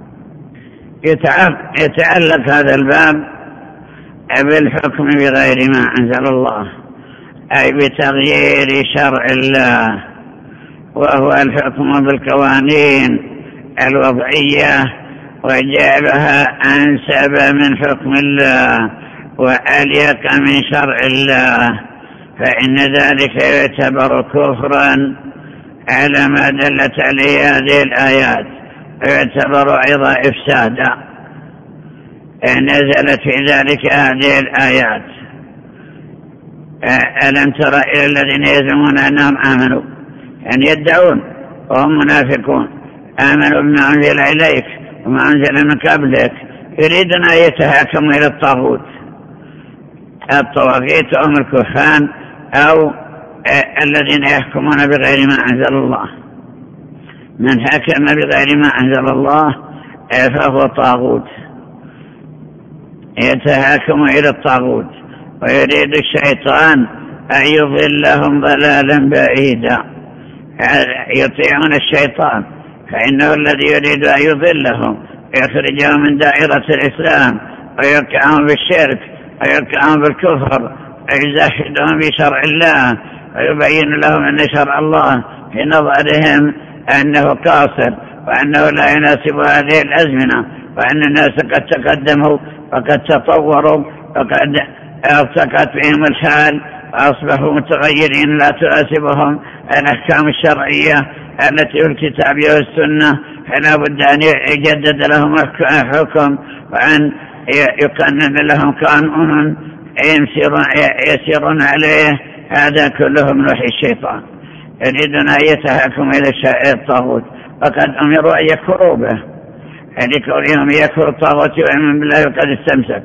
يتعلق هذا الباب بالحكم بغير ما أنزل الله، أي بتغيير شرع الله، وهو الحكم بالقوانين الوضعية وجعلها أنسب من حكم الله وأليق من شرع الله، فإن ذلك يعتبر كفرا على ما دلت عليه هذه الآيات، ويعتبر أيضا إفسادا. نزلت في ذلك هذه الآيات: ألم تر إلى الذين يزعمون أنهم آمنوا، يعني يدعون وهم منافقون، آمنوا بما أنزل إليك وما أنزل من قبلك، يريدون أن يتحاكموا إلى الطاغوت، الطواغيت هم الكهان أو الذين يحكمون بغير ما أنزل الله. من حكم بغير ما أنزل الله فهو طاغوت، يتحاكم إلى الطاغوت، ويريد الشيطان أن يضلهم ضلالا بعيدا. يطيعون الشيطان، فإنه الذي يريد أن يضلهم ويخرجهم من دائرة الإسلام ويوقعهم بالشرك ويوقعهم بالكفر ويزهدهم بشرع الله ويبين لهم أن شرع الله في نظرهم أنه قاصر وأنه لا يناسب هذه الأزمنة، وأن الناس قد تقدموا وقد تطوروا وقد ارتقت بهم الحال وأصبحوا متغيرين لا تناسبهم الأحكام الشرعية التي في الكتاب والسنة، فلا بد أن يجدد لهم حكم وأن يقنن لهم قانون يسيرون عليه. هذا كله من وحي الشيطان، يريدون أن يتحاكموا إلى الطاغوت، وقد أمروا أن يكفروا به، لكونهم يكفر الطاغوت ويؤمن بالله وقد استمسك.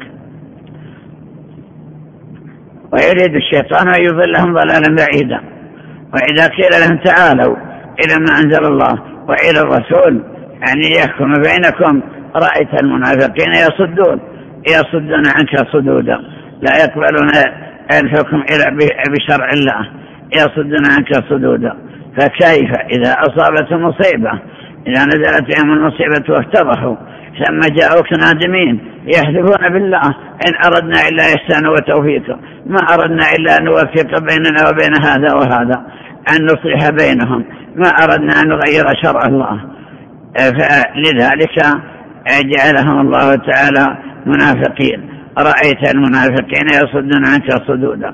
ويريد الشيطان أن يضلهم ضلالا بعيدا. وإذا قيل لهم تعالوا إلى ما أنزل الله وإلى الرسول أن يحكم بينكم، رأيت المنافقين يصدون عنك صدودا، لا يقبلون الحكم إلا بشرع الله، يصدون عنك صدودا. فكيف إذا أصابت مصيبة، إذا نزلت بهم المصيبة وافتضحوا ثم جاءوك نادمين يحلفون بالله إن أردنا إلا إحسانا وتوفيقا، ما أردنا إلا أن نوفق بيننا وبين هذا وهذا، أن نصلح بينهم، ما أردنا أن نغير شرع الله. فلذلك جعلهم الله تعالى منافقين. رأيت المنافقين يصدون عنك صدودا.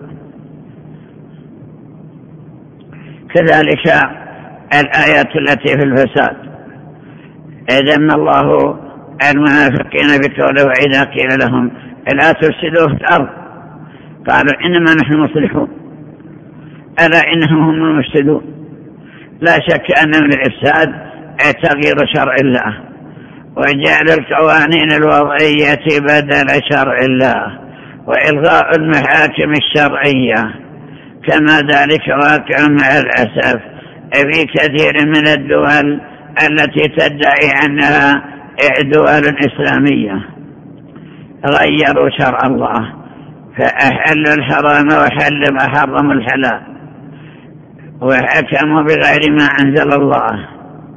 كذلك الآيات التي في الفساد ذم الله المنافقين بقوله وإذا قيل لهم لا تفسدوا في الأرض قالوا إنما نحن مصلحون ألا إنهم هم المفسدون. لا شك أن من الإفساد تغيير شرع الله وجعل القوانين الوضعية بدل شرع الله وإلغاء المحاكم الشرعية، كما ذلك واقع مع الأسف في كثير من الدول التي تدعي أنها دول إسلامية. غيروا شرع الله فأحلوا الحرام وحلوا ما حرموا الحلال وحكموا بغير ما أنزل الله،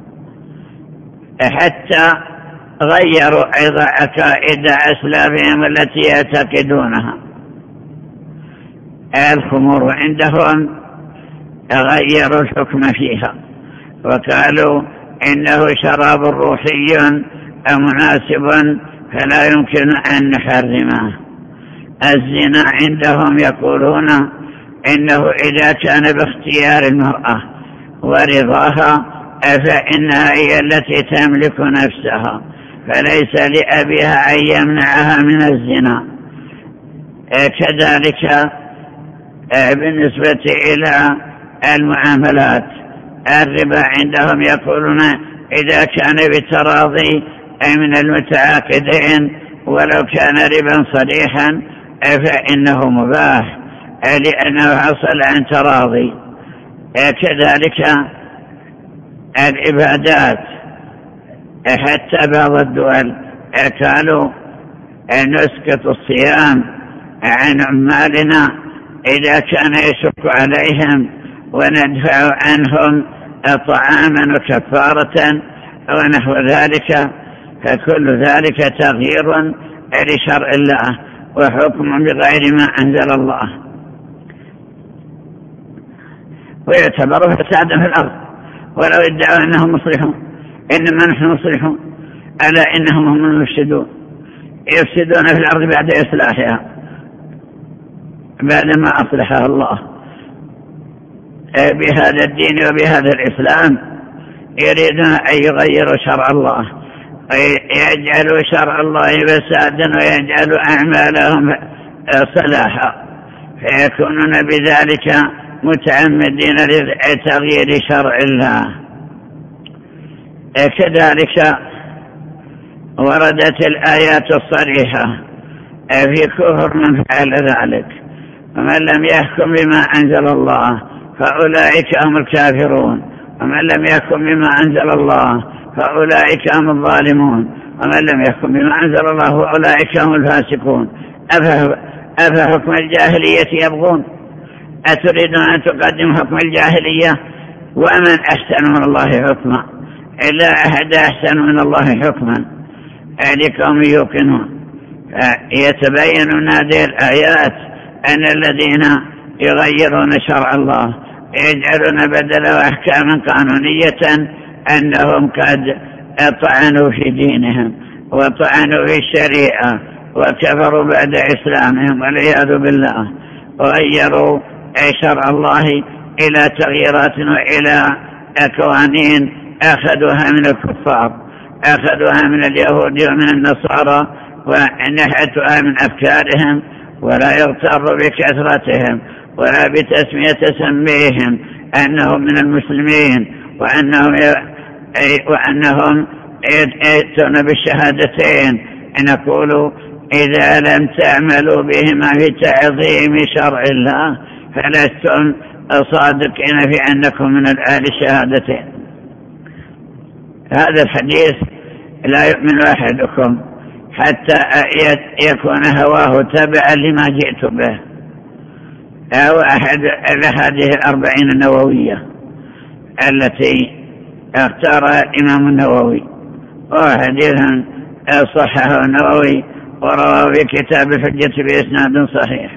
حتى غيروا أيضا عقائد أسلافهم التي يعتقدونها. الخمور عندهم غيروا الحكم فيها وقالوا إنه شراب روحي مناسب فلا يمكن أن نحرمه. الزنا عندهم يقولون إنه إذا كان باختيار المرأة ورضاها فإنها هي التي تملك نفسها فليس لأبيها أن يمنعها من الزنا. كذلك بالنسبة إلى المعاملات الربا عندهم يقولون إذا كان بتراضي من المتعاقدين ولو كان ربا صريحا فإنه مباح لأنه حصل عن تراضي. كذلك العبادات حتى بعض الدول قالوا نسقط الصيام عن عمالنا إذا كان يشق عليهم وندفع عنهم طعاما وكفارة ونحو ذلك، فكل ذلك تغيير لشرع الله وحكم بغير ما أنزل الله ويعتبر فسادا في الأرض ولو ادعوا أنهم مصلحون. إنما نحن مصلحون ألا إنهم هم المفسدون يفسدون في الأرض بعد إصلاحها بعدما أصلحها الله بهذا الدين وبهذا الإسلام. يريدون أن يغيروا شرع الله ويجعلوا شرع الله فسادا ويجعلوا أعمالهم صلاحا فيكونون بذلك متعمدين لتغيير شرع الله. كذلك وردت الآيات الصريحة في كفر من فعل ذلك، ومن لم يحكم بما أنزل الله فأولئك هم الكافرون، ومن لم يحكم بما أنزل الله فأولئك هم الظالمون، ومن لم يحكم بما أنزل الله فأولئك هم الفاسقون. أفحكم الجاهلية يبغون؟ أتريدون أن تقدموا حكم الجاهلية؟ ومن أحسن من الله حكما؟ إلا أحد أحسن من الله حكما لقوم يوقنون. يتبين من هذه الآيات أن الذين يغيرون شرع الله يجعلون بدله أحكاما قانونية أنهم قد طعنوا في دينهم وطعنوا في الشريعة وكفروا بعد إسلامهم والعياذ بالله، وغيروا شرع الله إلى تغييرات وإلى قوانين أخذوها من الكفار، أخذوها من اليهود ومن النصارى ونحتوها من أفكارهم، ولا يغتر بكثرتهم ولا بتسمية تسميهم أنهم من المسلمين وأنهم يأتون بالشهادتين. نقول إذا لم تعملوا بهما في تعظيم شرع الله فلستم صادقين في أنكم من الآل الشهادتين. هذا الحديث لا يؤمن أحدكم حتى يكون هواه تبعا لما جئت به، أو أحد هذه 40 النووية التي اختارها الإمام النووي، وحديث صححه النووي ورواه في كتاب الحجة بإسناد صحيح.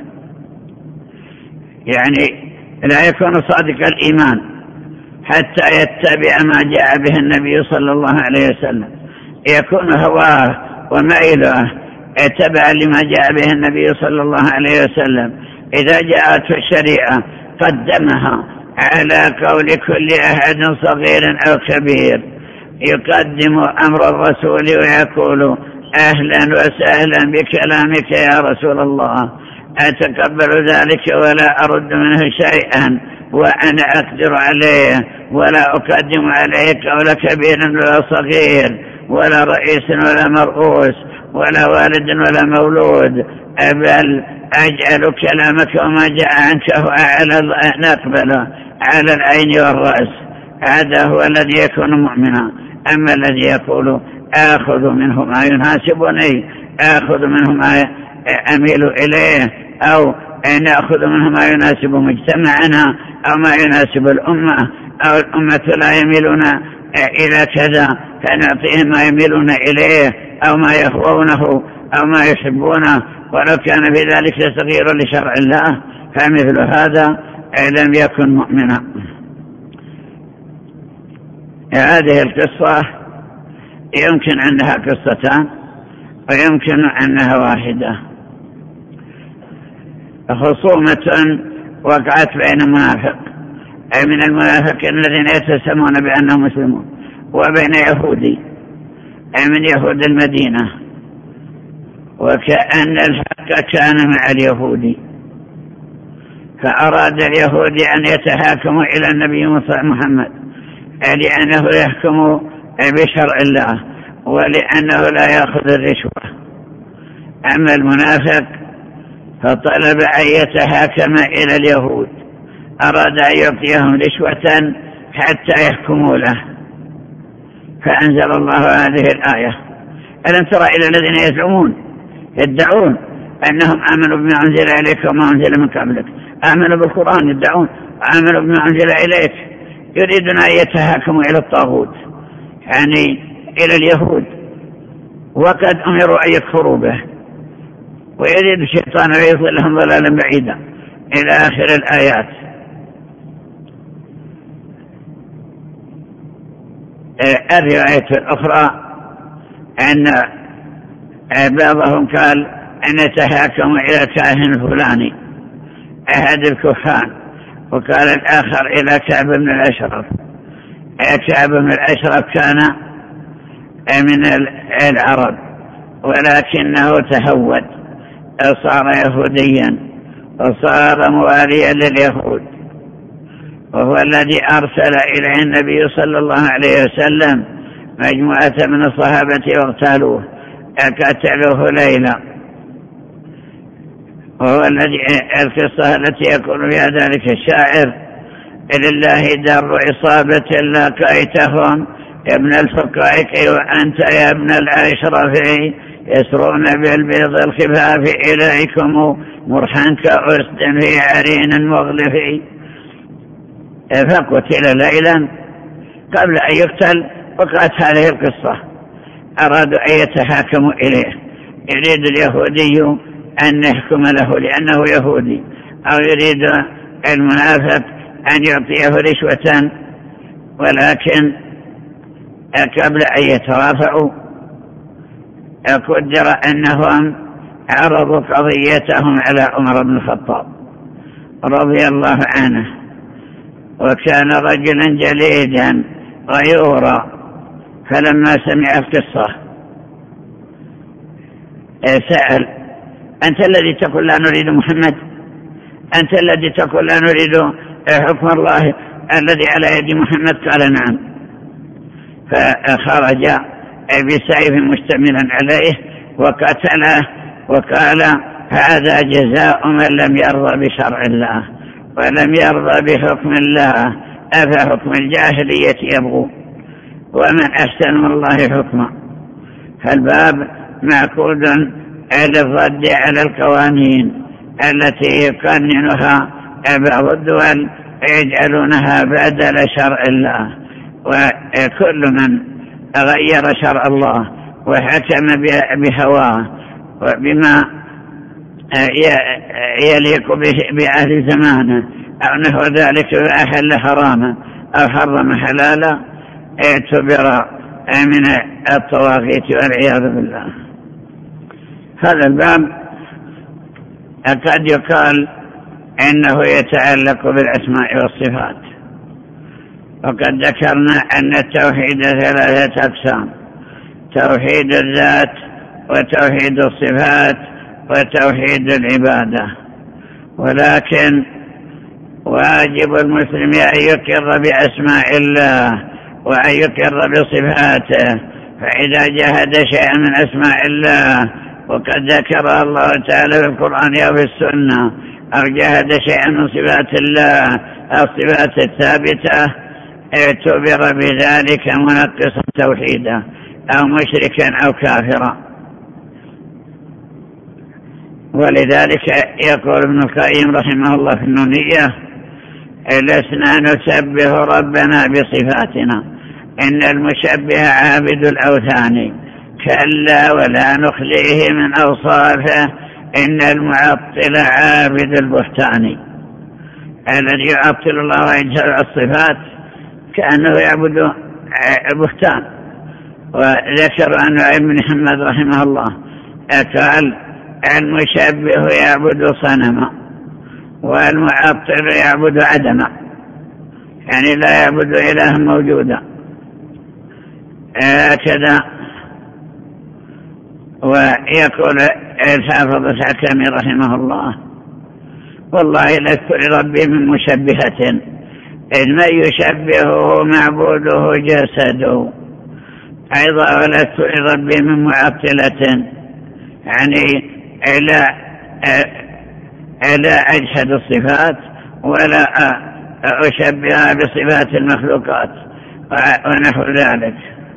يعني لا يكون صادق الإيمان حتى يتبع ما جاء به النبي صلى الله عليه وسلم، يكون هواه وميله تبعا لما جاء به النبي صلى الله عليه وسلم. إذا جاءته الشريعة قدمها على قول كل أحد صغير أو كبير، يقدم أمر الرسول ويقول أهلا وسهلا بكلامك يا رسول الله، أتقبل ذلك ولا أرد منه شيئا وأنا أقدر عليه، ولا أقدم عليه قول كبير ولا صغير ولا رئيس ولا مرؤوس ولا والد ولا مولود، بل أجعل كلامك وما جاء عنك هو نقبله على العين والرأس. هذا هو الذي يكون مؤمنا. أما الذي يقول آخذ منه ما يناسبني، آخذ منه ما أميل إليه، أو نأخذ منه ما يناسب مجتمعنا أو ما يناسب الأمة، أو الأمة لا يميلون إلى كذا فنعطيهم ما يميلون إليه أو ما يهوونه أو ما يحبونه، ولو كان في ذلك صغير لشرع الله، فمثل هذا لم يكن مؤمنا. هذه القصة يمكن أنها قصتان ويمكن أنها واحدة. خصومة وقعت بين منافق، أي من المنافقين الذين يتسمون بأنهم مسلمون، وبين يهودي، أي من يهود المدينة، وكأن الحق كان مع اليهودي، فأراد اليهودي أن يتحاكموا إلى النبي محمد لأنه يحكم بشرع الله ولأنه لا يأخذ الرشوة. أما المنافق فطلب أن يتحاكم إلى اليهود، أراد أن يعطيهم رشوة حتى يحكموا له، فأنزل الله هذه الآية: ألم ترى إلى الذين يدعون أنهم آمنوا بما أنزل إليك وما أنزل من قبلك، آمنوا بالقرآن، يدعون آمنوا بما أنزل إليك، يريدون أن يتحاكموا إلى الطاغوت، يعني إلى اليهود، وقد أمروا أن يكفروا به، ويريد الشيطان أن يضلهم ضلالا بعيدا إلى آخر الآيات. الرواية الأخرى أن بعضهم قال أن يتحاكموا إلى كاهن فلاني أحد الكهان، وقال الآخر إلى كعب بن الأشرف. كعب بن الأشرف كان من العرب ولكنه تهود، صار يهوديا وصار مواليا لليهود، وهو الذي أرسل إليه النبي صلى الله عليه وسلم مجموعة من الصحابة واغتالوه، قتلوه ليلا، وهو الذي القصة التي يقول فيها ذلك الشاعر: لله در إصابة لقيتهم يا ابن الفقائق وأنت يا ابن الأشرف، يسرون بالبيض الخفاف إليكم مرحا كأسد في عرين مغلف. فقتل ليلا قبل أن يقتل، وقعت هذه القصة، أرادوا أن يتحاكموا إليه، يريد اليهودي أن يحكم له لأنه يهودي، أو يريد المنافق أن يعطيه رشوة، ولكن قبل أن يترافعوا قدر أنهم عرضوا قضيتهم على عمر بن الخطاب رضي الله عنه، وكان رجلا جليدا غيورا، فلما سمع القصة سأل: أنت الذي تقول لا نريد محمد؟ أنت الذي تقول لا نريد حكم الله الذي على يد محمد؟ قال: نعم. فخرج بسيف مشتملا عليه وقتله، وقال: هذا جزاء من لم يرضى بشرع الله ولم يرضى بحكم الله، أفحكم الجاهلية يبغون ومن أحسن من الله حكما. فالباب معقود على الرد على القوانين التي يقننها بعض الدول يجعلونها بدل شرع الله، وكل من غير شرع الله وحكم بهواه وبما يليق بأهل زمانه أو نحو ذلك، فأحل حراما أو حرم حلالا، اعتبر من الطواغيت والعياذ بالله. هذا الباب قد يقال إنه يتعلق بالأسماء والصفات، وقد ذكرنا أن التوحيد 3 أقسام: توحيد الذات، وتوحيد الصفات، وتوحيد العبادة. ولكن واجب المسلم أن يقر بأسماء الله وأن يقر بصفاته، فإذا جهد شيئا من أسماء الله وقد ذكر الله تعالى في القرآن أو في السنة، أو جهد شيئا من صفات الله أو الصفات الثابتة، اعتبر بذلك منقصا توحيدا أو مشركا أو كافرا. ولذلك يقول ابن القيم رحمه الله في النونية: لسنا نشبه ربنا بصفاتنا، إن المشبه عابد الأوثان، كلا ولا نخليه من أوصافه، إن المعطل عابد البهتان. الذي يعطل الله ويجهل الصفات كأنه يعبد البهتان. وذكر أن ابن محمد رحمه الله قال: المشبه يعبد صنما، والمعطل يعبد عدما، يعني لا يعبد إله موجودا. هكذا. ويقول الحافظ الحكمي رحمه الله: والله لست لربي من مشبهة، إذ من يشبهه معبوده جسده. أيضا ولست لربي من معطلة، يعني لا أجحد الصفات ولا أشبهها بصفات المخلوقات ونحو ذلك.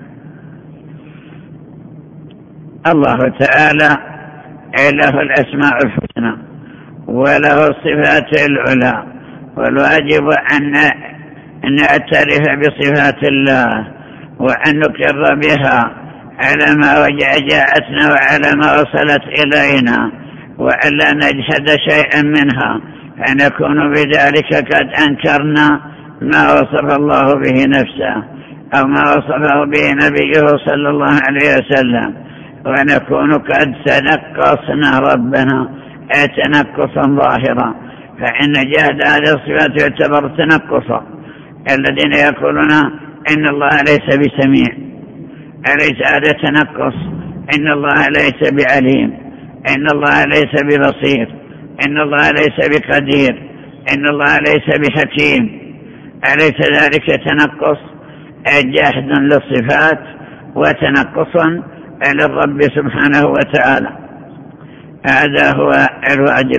الله تعالى له الأسماء الحسنى وله الصفات العلى، والواجب أن نعترف بصفات الله وأن نقر بها على ما جاءتنا وعلى ما وصلت إلينا، وألا نجحد شيئا منها، فنكون بذلك قد أنكرنا ما وصف الله به نفسه أو ما وصفه به نبيه صلى الله عليه وسلم، ونكون قد تنقصنا ربنا تنقصا ظاهرا، فإن جهد هذه الصفات يعتبر تنقصا. الذين يقولون إن الله ليس بسميع، أليس هذا تنقص؟ إن الله ليس بعليم، إن الله ليس ببصير، إن الله ليس بقدير، إن الله ليس بحكيم، أليس ذلك تنقص؟ جهد للصفات وتنقصا للرب سبحانه وتعالى. هذا هو الواجب.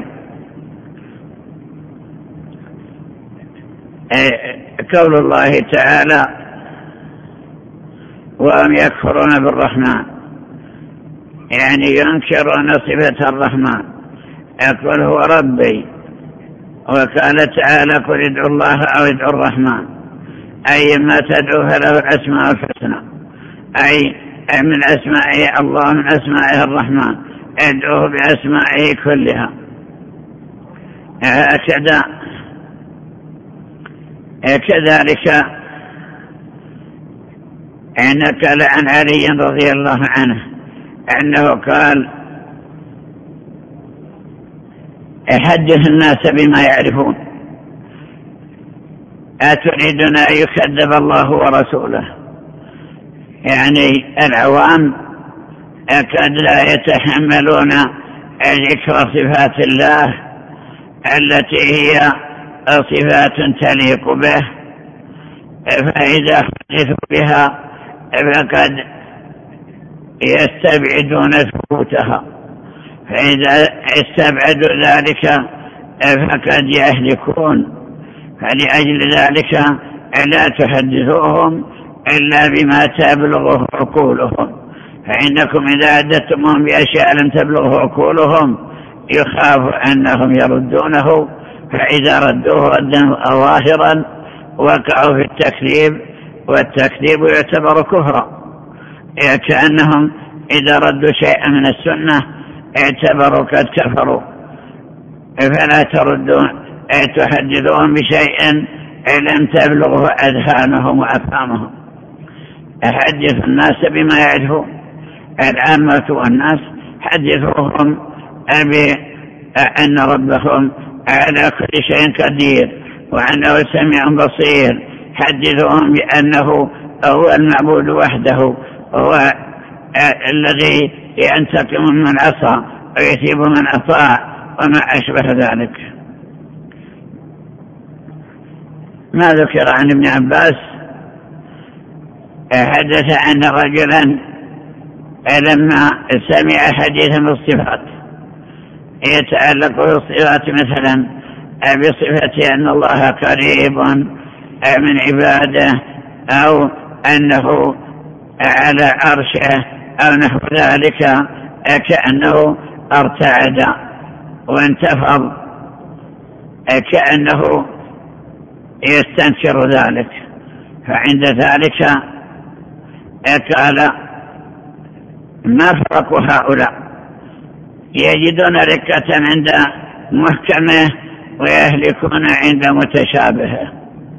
قول الله تعالى: وهم يكفرون بالرحمن، يعني ينكرون صفة الرحمن. يقول هو ربي، وقال تعالى: قل ادعوا الله أو ادعوا الرحمن، أي ما تدعو فله الأسماء الحسنى، أي من أسمائه الله، من أسمائه الرحمن، ادعوه بأسمائه كلها. كذلك نقل عن علي رضي الله عنه أنه قال: حدث الناس بما يعرفون، أتريدون أن يكذب الله ورسوله؟ يعني العوام قد لا يتحملون ذكر صفات الله التي هي صفات تليق به، فإذا حدثوا بها فقد يستبعدون ثبوتها، فإذا استبعدوا ذلك فقد يهلكون. فلأجل ذلك لا تحدثوهم إلا بما تبلغه عقولهم، فإنكم إذا حدثتموهم بأشياء لم تبلغه عقولهم يخاف أنهم يردونه، فإذا ردوه ردا ظاهرا وقعوا في التكذيب، والتكذيب يعتبر كفرا، كأنهم إذا ردوا شيئا من السنة اعتبروا قد كفروا، فلا تحدثون بشيء لم تبلغه أذهانهم وأفهامهم. حدث الناس بما يعرفون، العامة والناس حدثوهم بأن ربهم على كل شيء قدير وأنه سميع بصير، حدثوهم بأنه هو المعبود وحده، هو الذي ينتقم من عصى ويثيب من أطاع وما أشبه ذلك. ما ذكر عن ابن عباس حدث أن رجلا لما سمع حديثا بالصفات يتعلق بالصفات مثلا بصفة أن الله قريب من عباده أو أنه على عرشه أو نحو ذلك، كأنه ارتعد وانتفض، كأنه يستنكر ذلك. فعند ذلك قال: ما فرق هؤلاء؟ يجدون ركة عند محكمه ويهلكون عند متشابهه.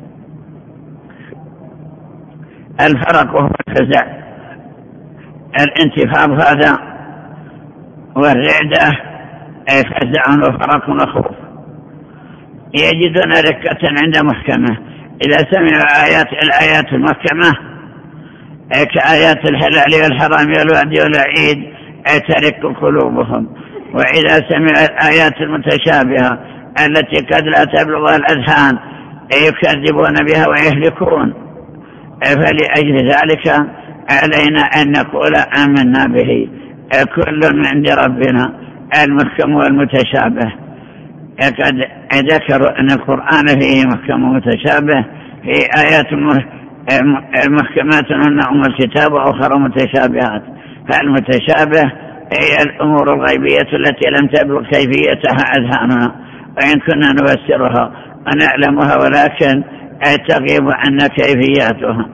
الفرق هو الفزع، الانتفاض هذا، والرعدة فزع وفرق وخوف. يجدون ركة عند محكمه، إذا سمعوا الآيات المحكمة كآيات الحلال والحرام والوعد والوعيد ترق قلوبهم، وإذا سمعوا الآيات المتشابهة التي قد لا تبلغ الأذهان يكذبون بها ويهلكون. فلأجل ذلك علينا أن نقول آمنا به كل من عند ربنا، المحكم والمتشابه. قد ذكروا أن القرآن فيه محكم ومتشابه، في آيات محكمات هن أم الكتاب وأخرى متشابهات. فالمتشابه هي الأمور الغيبية التي لم تبلغ كيفيتها أذهاننا، وإن كنا نفسرها ونعلمها ولكن تغيب عنا كيفياتها.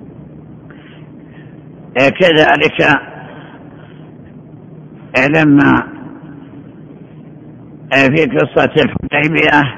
كذلك لما في قصة الحديبية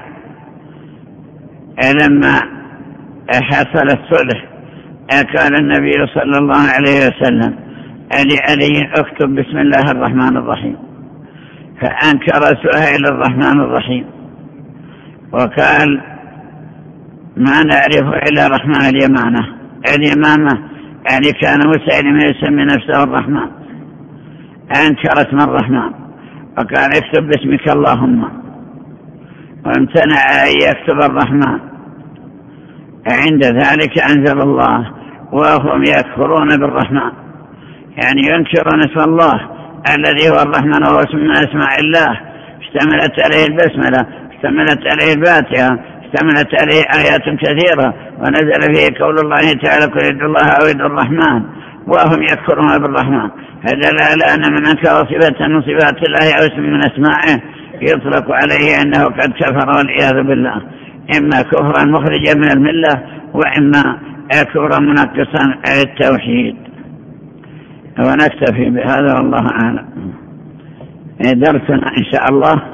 لما حصل الصلح قال النبي صلى الله عليه وسلم: لعلي اكتب بسم الله الرحمن الرحيم، فأنكر سهيل الرحمن الرحيم وقال: ما نعرف إلا رحمن اليمامة، يعني كان مسيلم يسمي نفسه الرحمن، أنكر اسم الرحمن وقال: اكتب باسمك اللهم، وامتنع أن يكتب الرحمن. عند ذلك أنزل الله: وهم يكفرون بالرحمن، يعني ينكرون اسم الله الذي هو الرحمن، وهو اسم من أسماء الله اشتملت عليه البسملة، اشتملت عليه الفاتحة، اشتملت عليه آيات كثيرة، ونزل فيه قول الله تعالى: قل ادعوا الله أو ادعوا الرحمن، وهم يكفرون بالرحمن. فدل على أن من أنكر صفة من صفات الله أو اسم من أسمائه يطلق عليه أنه قد كفر والعياذ بالله، إما كفرا مخرجا من الملة، وإما كفرا منقصا التوحيد. ونكتفي بهذا والله أعلم. درسنا إن شاء الله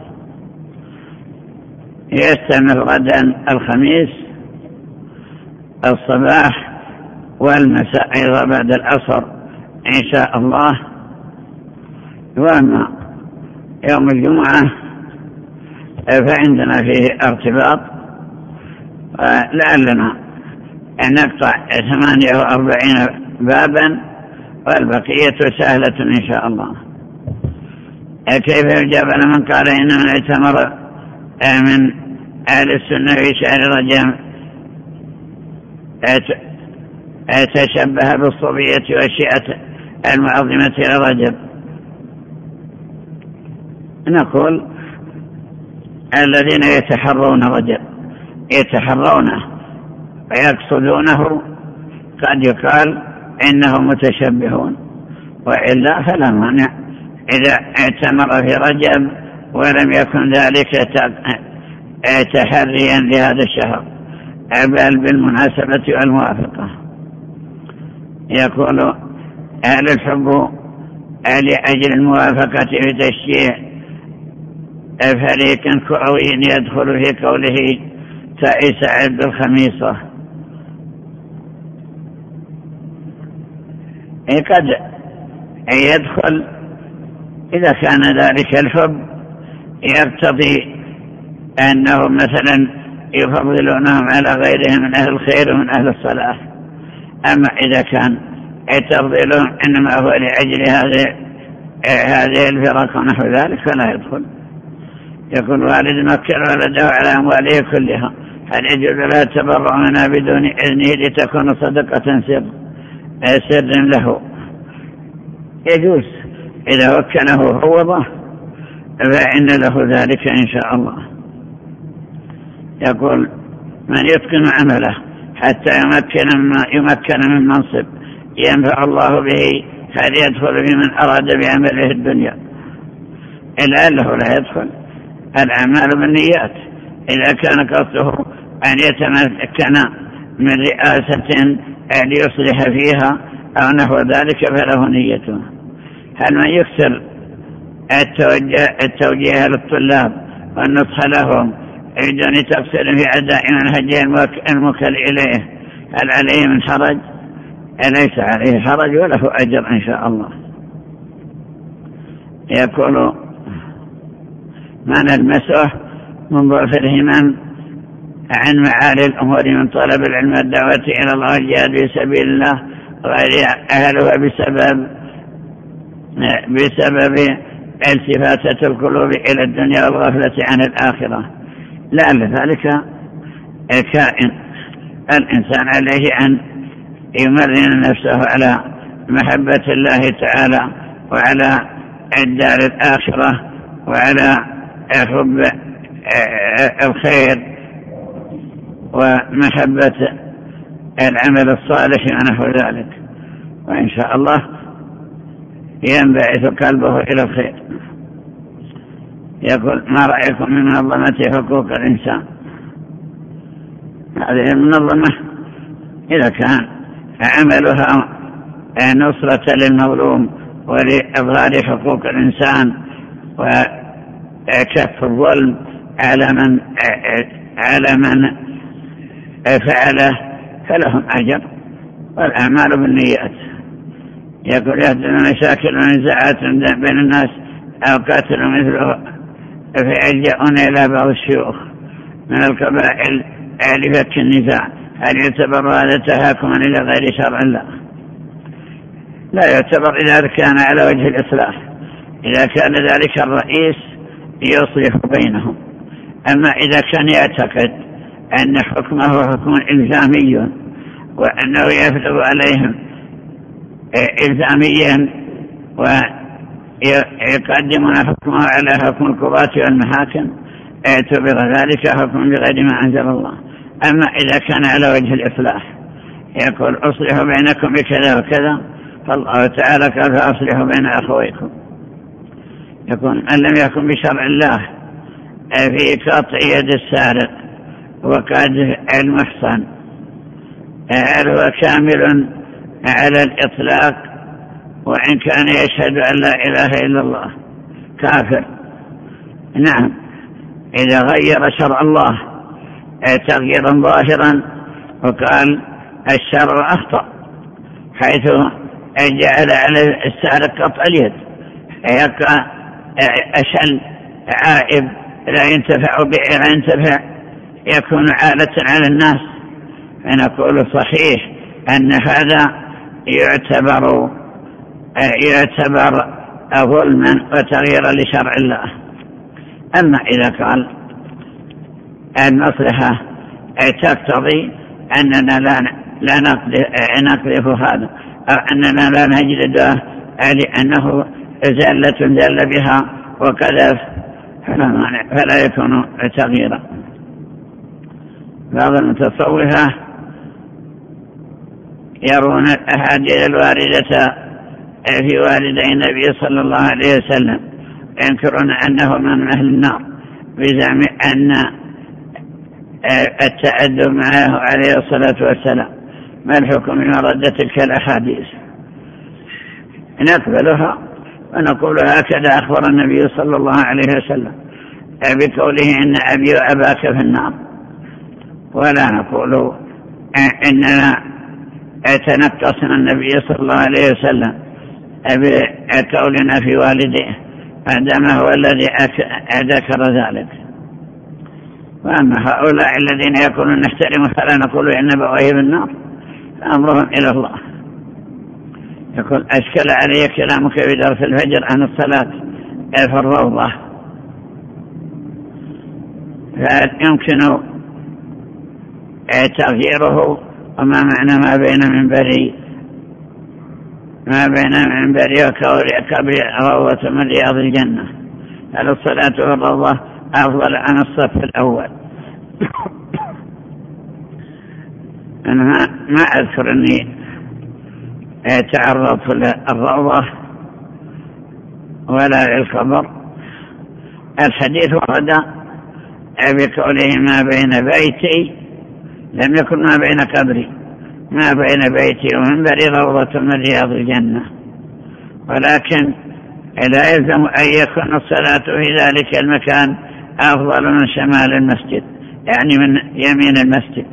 يستمر غدا الخميس الصباح والمساء أيضا بعد العصر إن شاء الله. وأما يوم الجمعة فعندنا فيه ارتباط، لعلنا أن نقطع 48 بابا والبقية سهلة إن شاء الله. كيف يجاب على من قال إن من اعتمر من أهل السنة في شهر رجب تشبه بالصوفية والشيعة المعظمة لرجب؟ نقول: الذين يتحرون رجب يتحرونه ويقصدونه قد يقال إنهم متشبهون، وإلا فلا مانع إذا اعتمر في رجب ولم يكن ذلك تحريا لهذا الشهر بل بالمناسبة والموافقة. يقول: أهل الحب لأجل الموافقة في تشجيع فريق كروي يدخل في قوله تائس عبد الخميصة. قد يدخل إذا كان ذلك الحب يقتضي أنهم مثلا يفضلونهم على غيرهم من أهل الخير ومن أهل الصلاح. أما إذا كان تفضيلهم إنما هو لأجل هذه الفرق ونحو ذلك فلا يدخل. يقول والد مكر ولده على أمواله كلها، هل يجوز له التبرع منها بدون إذنه لتكون صدقة سر له؟ يجوز إذا وكله فوضه فإن له ذلك إن شاء الله. يقول من يتقن عمله حتى يمكن من منصب ينفع الله به هل يدخل في من أراد بعمله الدنيا؟ إلا أنه لا يدخل. الأعمال بالنيات، إذا كان قصده أن يتمكن من رئاسة ليصلح فيها أو نحو ذلك فله نيته. هل من يكثر التوجيه للطلاب والنصح لهم بدون تقصير في أداء منهجه الموكل إليه هل عليه من حرج؟ ليس عليه حرج وله أجر إن شاء الله. يقول ما نلمسه من ضعف الهمم عن معالي الأمور من طلب العلم والدعوة إلى الله والجهاد في سبيل الله غير أهلها بسبب التفاتة القلوب إلى الدنيا والغفلة عن الآخرة. لعل ذلك كائن. الإنسان عليه أن يمرن نفسه على محبة الله تعالى وعلى الدار الآخرة وعلى حب الخير ومحبة العمل الصالح ونحو ذلك، وإن شاء الله ينبعث قلبه إلى الخير. يقول ما رأيكم من منظمة حقوق الإنسان؟ هذه المنظمة إذا كان عملها نصرة للمظلوم ولإظهار حقوق الإنسان وكف الظلم على من فعله فلهم أجر، والأعمال بالنيات. يقول يحدث مشاكل ونزاعات بين الناس أو قاتل مثله فيلجؤون إلى بعض الشيوخ من القبائل لفك النزاع، هل يعتبر هذا تهاكما إلى غير شرع الله؟ لا يعتبر إذا كان على وجه الإصلاح، إذا كان ذلك الرئيس يصلح بينهم. أما إذا كان يعتقد أن حكمه حكم إلزامي وأنه يفرض عليهم إلزاميا ويقدمون حكمه على حكم القضاة والمحاكم اعتبر ذلك حكم بغير ما أنزل الله. أما إذا كان على وجه الإصلاح يقول أصلح بينكم بكذا وكذا، فالله تعالى قال فأصلح بين أخويكم. يقول من لم يكن بشرع الله في قطع يد السارق وقذف المحصن هل هو كامل على الإطلاق وإن كان يشهد أن لا إله إلا الله؟ كافر. نعم، إذا غير شرع الله تغييرا ظاهرا وقال الشرع أخطأ حيث جعل على السارق قطع اليد يبقى أشل عائب لا ينتفع به لا ينتفع يكون عالة على الناس، فنقول صحيح أن هذا يعتبر ظلما وتغييرا لشرع الله. أما إذا قال المصلحة تقتضي أننا لا نقذف هذا أو أننا لا نجلده لأنه زلة زل بها وكذف فلا يكون تغييرا. بعض المتصوفة يرون الأحاديث الواردة في والدي النبي صلى الله عليه وسلم ينكرون أنه من أهل النار بزعم أن التأدب معه عليه الصلاة والسلام. ما الحكم من رد تلك الأحاديث؟ نقبلها ونقول هكذا أخبر النبي صلى الله عليه وسلم بقوله إن أبي وأباك في النار، ولا نقول إننا تنقصنا النبي صلى الله عليه وسلم بقولنا في والديه عندما هو الذي ذكر ذلك. وأما هؤلاء الذين يقولون نحترم فلا نقول إن أبويه بالنار أمرهم إلى الله. يقول أشكل علي كلامك في درس الفجر عن الصلاة في الروضة، فيمكن تغييره. وما معنى ما بين منبري وقبري روضة من رياض الجنة؟ هل الصلاة في الروضة أفضل عن الصف الأول؟ أنا ما أذكر أني تعرضت للروضة ولا للقبر. الحديث ورد بقوله ما بين بيتي، لم يكن ما بين قبري، ما بين بيتي ومنبري روضة من رياض الجنة، ولكن لا يلزم أن يكون الصلاة في ذلك المكان أفضل من شمال المسجد، يعني من يمين المسجد،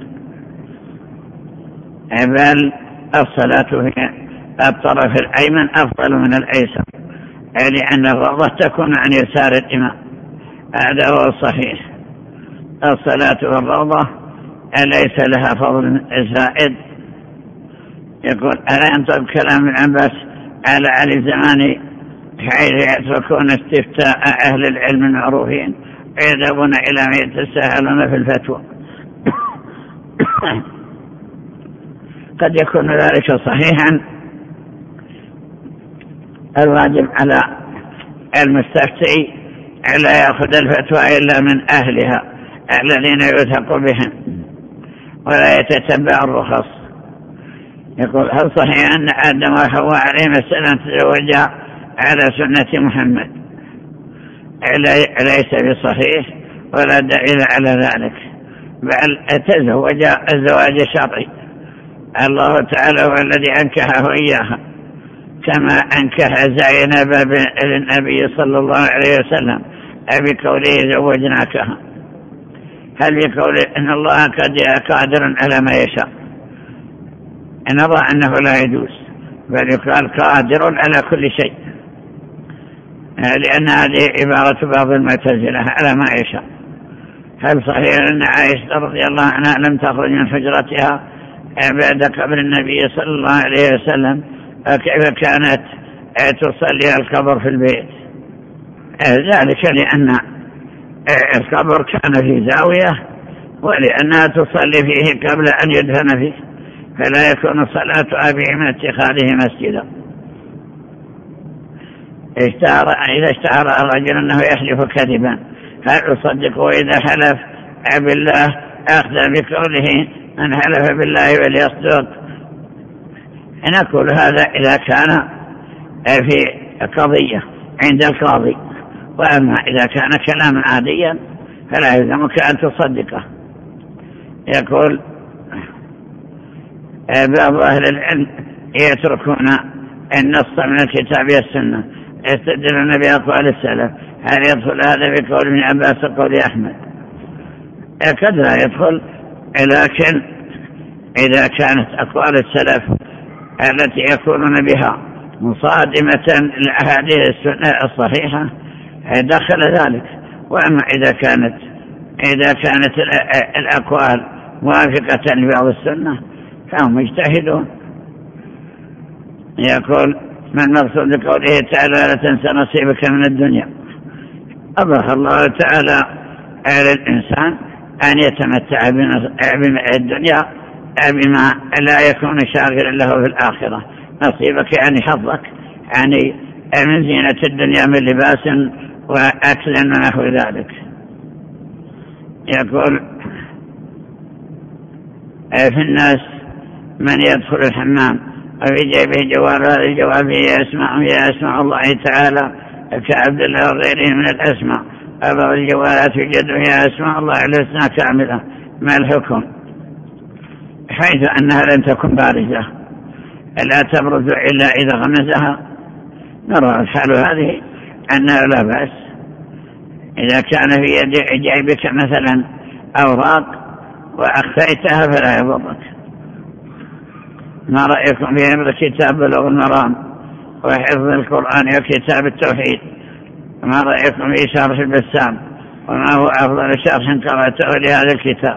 بل الصلاة في الطرف الأيمن أفضل من الأيسر، لأن الروضة تكون عن يسار الإمام. هذا هو الصحيح. الصلاة في الروضة ليس لها فضل زائد. يقول ألا ينطق كلام ابن عباس على علي الزماني حيث يتركون استفتاء أهل العلم المعروفين ويذهبون إلى ما يتساهلون في الفتوى. قد يكون ذلك صحيحا. الواجب على المستفتي ألا يأخذ الفتوى إلا من أهلها الذين يوثق بهم ولا يتتبع الرخص. يقول هل صحيح أن آدم وحواء عليهما السلام تزوجا على سنة محمد؟ ليس بصحيح ولا دليل على ذلك، بل تزوج الزواج الشرعي. الله تعالى هو الذي أنكحه إياها، كما أنكح زينب للنبي صلى الله عليه وسلم بقوله زوجناكها. هل بقول إن الله قادر على ما يشاء؟ نرى أنه لا يجوز، بل يقال قادر على كل شيء، لأن هذه عبارة بعض المعتزلة على ما يشاء. هل صحيح أن عائشة رضي الله عنها لم تخرج من حجرتها بعد قبر النبي صلى الله عليه وسلم؟ كيف كانت تصلي القبر في البيت؟ ذلك لأن القبر كان في زاوية ولأنها تصلي فيه قبل أن يدفن فيه، فلا يكون صلاتها به من اتخاذه مسجدا. إذا اشتهر الرجل أنه يحلف كذبا هل يصدقه إذا حلف بالله أخذ بقوله من حلف بالله وليصدق؟ نقول هذا إذا كان في قضية عند القاضي، وأما إذا كان كلاما عاديا فلا يلزمك أن تصدقه. يقول بعض أهل العلم يتركون النص من الكتاب والسنة يستدلون بأقوال السلف. هل يدخل هذا بقول ابن عباس وقول أحمد؟ قد لا يدخل، لكن إذا كانت أقوال السلف التي يقولون بها مصادمة لأحاديث السنة الصحيحة دخل ذلك. وأما إذا كانت الأقوال موافقة لبعض السنة فهم يجتهدون. يقول ما المقصود بقوله تعالى لا تنسى نصيبك من الدنيا؟ أباح الله تعالى على الإنسان أن يتمتع بالدنيا بما لا يكون شاغلا له في الآخرة. نصيبك يعني حظك، يعني من زينة الدنيا من لباس وأكل ونحو ذلك. يقول في الناس من يدخل الحمام وفي جيبه جوال، هذا الجوال فيه أسماء الله تعالى كعبد الله وغيره من الأسماء. بعض الجوالات يوجد فيها أسماء الله الحسنى كاملة. ما الحكم؟ حيث أنها لن تكن بارزة لا تبرز إلا إذا غمزها، نرى الحال هذه أنه لا بأس. إذا كان في جيبك مثلا أوراق وأخفيتها فلا يضرك. ما رأيكم في أمر كتاب بلوغ المرام وحفظ القرآن وكتاب التوحيد؟ ما رأيكم في شرح البسام؟ وما هو أفضل شرح قرأته لهذا الكتاب؟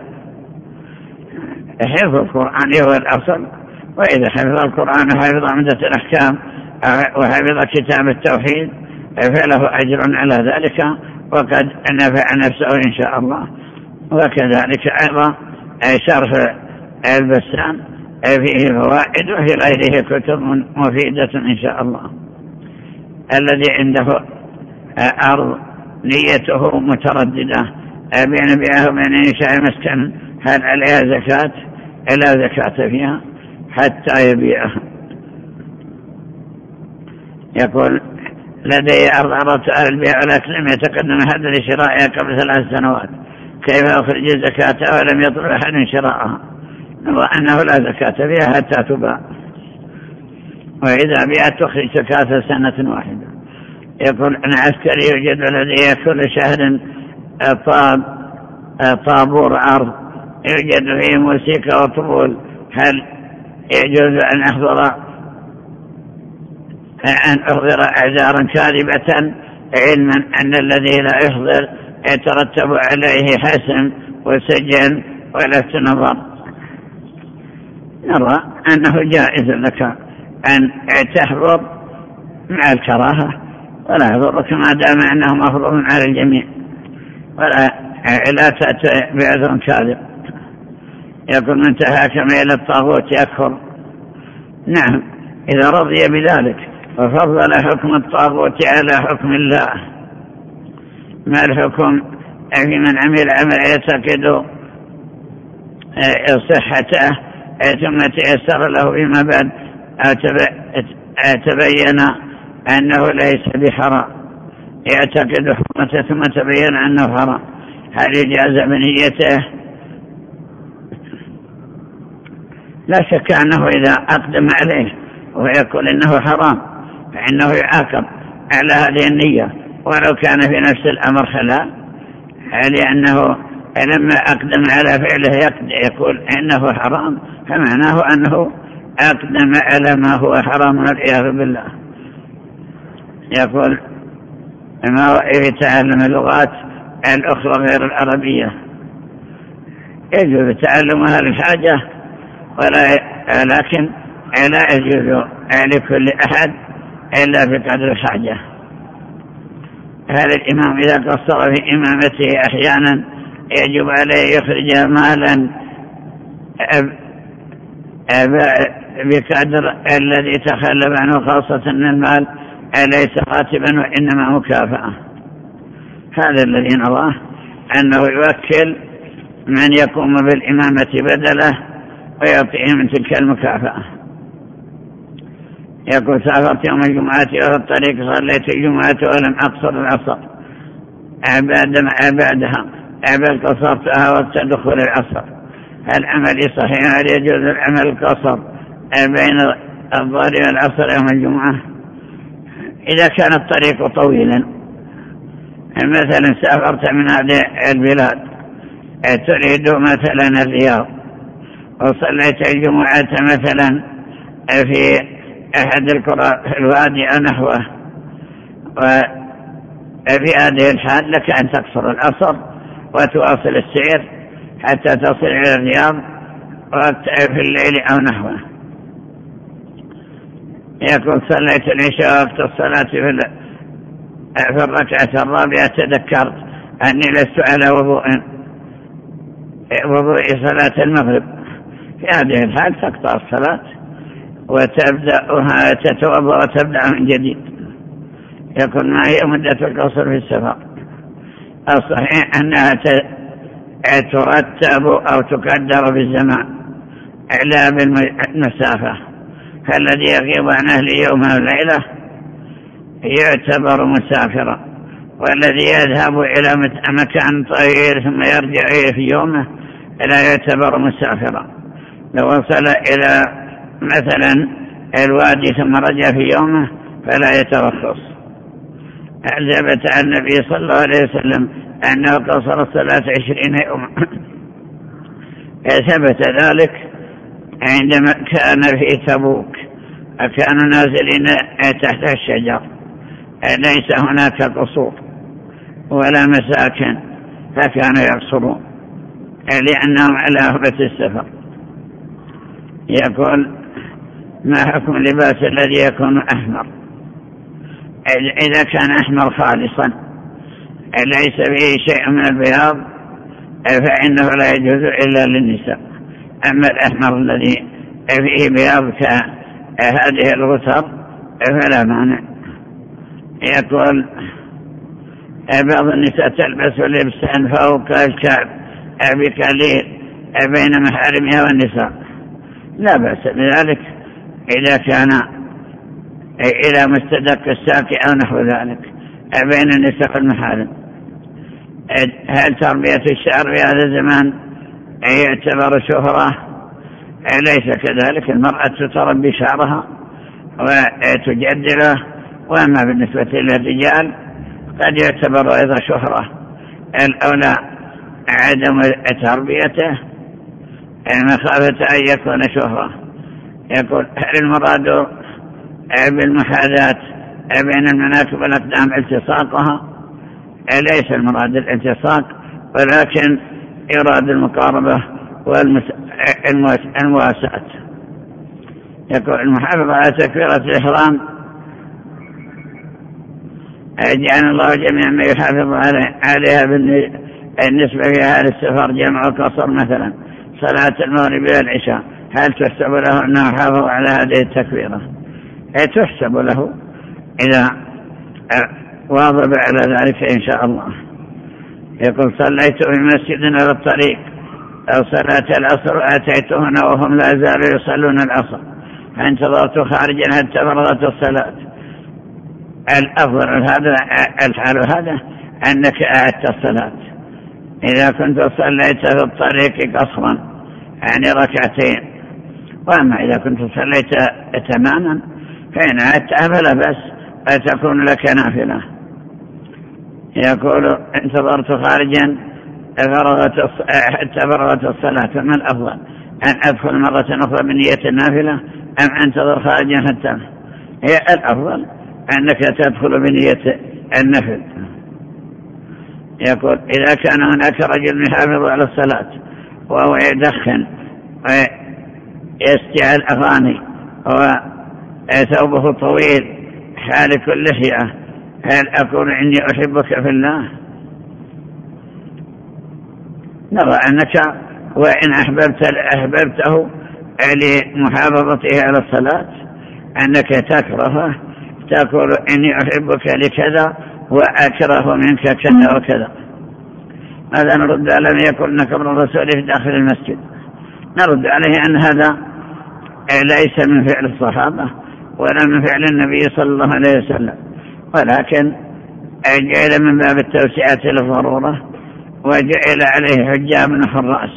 حفظ القرآن هو الأصل، وإذا حفظ القرآن وحفظ عمدة الأحكام وحفظ كتاب التوحيد فله أجر على ذلك وقد نفع نفسه إن شاء الله. وكذلك أيضا شرح البسام فيه فوائد وفي غيره كتب مفيدة إن شاء الله. الذي عنده أرض نيته مترددة بين بيعها وبين إنشاء مسكن هل عليها زكاة؟ لا زكاة فيها حتى يبيعها. يقول لدي أرض أردت البيع ولكن لم يتقدم أحد لشرائها قبل 3 سنوات، كيف أخرج زكاتها ولم يطلب أحد شراءها؟ وأنه لا زكاة فيها حتى تباع، وإذا بيعت تخرج زكاة سنة واحدة. يقول أنا عسكري يوجد لدي كل شهر طابور عرض يوجد فيه موسيقى وطبول، هل يجوز أن أحضر أعذارا كاذبة علما أن الذي لا يحضر يترتب عليه حسم وسجن ولفت نظر؟ نرى أنه جائز لك أن تحضر مع الكراهة ولا يضرك ما دام أنه مفروض على الجميع، ولا تأتي بعذر كاذب. يقول من تحاكم إلى الطاغوت يكفر. نعم إذا رضي بذلك وفضل حكم الطاغوت على حكم الله. ما الحكم في من عمل عمل يعتقد صحته ثم تيسر له فيما بعد تبين أنه ليس بحرام، يعتقد حكمته ثم تبين أنه حرام، هل يجاز بنيته؟ لا شك أنه إذا أقدم عليه ويقول إنه حرام فإنه يعاقب على هذه النية ولو كان في نفس الأمر خلاء، لأنه لما أقدم على فعله يقول إنه حرام فمعناه أنه أقدم على ما هو حرام والعياذ بالله. يقول ما رأيه تعلم اللغات الأخرى غير العربية؟ يجوز تعلمها للحاجة ولكن لا يجوز لكل أحد إلا بقدر الحاجة. هل الإمام إذا قصر في إمامته أحيانا يجب عليه يخرج مالا بقدر الذي تخلف عنه، خاصة أن المال ليس راتبا وإنما مكافأة؟ هذا الذي نراه أنه يوكل من يقوم بالإمامة بدله ويعطيه من تلك المكافأة. يقول سافرت يوم الجمعة وفي الطريق صليت الجمعة ولم أقصر العصر، بعدها قصرتها وقت دخول العصر، هل عملي صحيح؟ هل يجوز العمل القصر بين الظهر والعصر يوم الجمعة؟ إذا كان الطريق طويلا، مثلا سافرت من هذه البلاد تريد مثلا الرياض وصليت الجمعة مثلا في أحد القرى في الوادي أو نحوه، وفي هذه الحال لك أن تقصر العصر وتواصل السير حتى تصل إلى الرياض في الليل أو نحوه. يقول صليت العشاء وقت الصلاة في الركعة الرابعة تذكرت أني لست على وضوء صلاة المغرب، في هذه الحال تقطع الصلاة وتبدأها تتوضأ وتبدأ من جديد. يقول ما هي مدة القصر في السفر؟ الصحيح أنها ترتب أو تقدر بالزمان لا بالمسافة، فالذي يغيب عن أهله يوما وليلة يعتبر مسافرا، والذي يذهب إلى مكان طويل ثم يرجع في يومه لا يعتبر مسافرا. لو وصل إلى مثلا الوادي ثم رجع في يومه فلا يترخص. ثبت عن النبي صلى الله عليه وسلم أنه قصر الصلاة 20 يوما. ثبت ذلك عندما كان في تبوك، كانوا نازلين تحت الشجر، ليس هناك قصور ولا مساكن، فكانوا يقصرون لأنهم على أهبة السفر. يقول: ما حكم اللباس الذي يكون أحمر؟ إذا كان أحمر خالصا ليس فيه شيء من البياض فإنه لا يجوز إلا للنساء. أما الأحمر الذي فيه بياض كهذه الغتر فلا مانع. يقول: بعض النساء تلبس لبسا فوق الكعب بقليل بين محارمها والنساء، لا بأس بذلك إذا كان إلى مستدق الساق أو نحو ذلك بين النساء والمحارم. هل تربية الشعر في هذا الزمان يعتبر شهرة؟ ليس كذلك. المرأة تربي شعرها وتجدله، وأما بالنسبة للرجال قد يعتبر أيضا شهرة. الأولى عدم تربيته مخافة أن يكون شهرة. يقول: هل المراد بالمحاذاة بين المناكب والأقدام التصاقها؟ ليس المراد الالتصاق، ولكن يراد المقاربة والمواساة. يقول: المحافظة على تكبيرة الإحرام جعل الله جميعا ما يحافظ عليها بالنسبة في حال السفر، جمع قصر مثلا صلاة المغرب والعشاء، هل تحسب له أنه حافظ على هذه التكبيرة؟ تحسب له إذا واظب على ذلك إن شاء الله. يقول: صليت في مسجد على الطريق أو صلاة العصر وأتيتهنا وهم لا زالوا يصلون العصر، فانتظرت خارجا حتى فرغت الصلاة. الأفضل الحال هذا أنك أعدت الصلاة. إذا كنت صليت في الطريق قصرا يعني ركعتين، وأما إذا كنت صليت تماما فإن أعدتها فلا بأس، فتكون لك نافلة. يقول: انتظرت خارجا حتى فرغت الصلاة، فما الأفضل أن أدخل مرة أخرى بنية النافلة أم أنتظر خارجا حتى؟ هي الأفضل أنك تدخل بنية النفل. يقول: إذا كان هناك رجل يحافظ على الصلاة وهو يدخن ويستعى الأغاني وثوبه طويل حالك اللحية، هل أقول إني أحبك في الله؟ نرى أنك وإن أحببته لمحافظته على الصلاة أنك تكرهه، تقول إني أحبك لكذا وأكره منك كذا وكذا. هذا نرد على من يقول نكبر الرسول في داخل المسجد، نرد عليه أن هذا ليس من فعل الصحابة ولا من فعل النبي صلى الله عليه وسلم، ولكن جعل من باب التوسعة للضرورة، وجعل عليه حجاب نحو الرأس.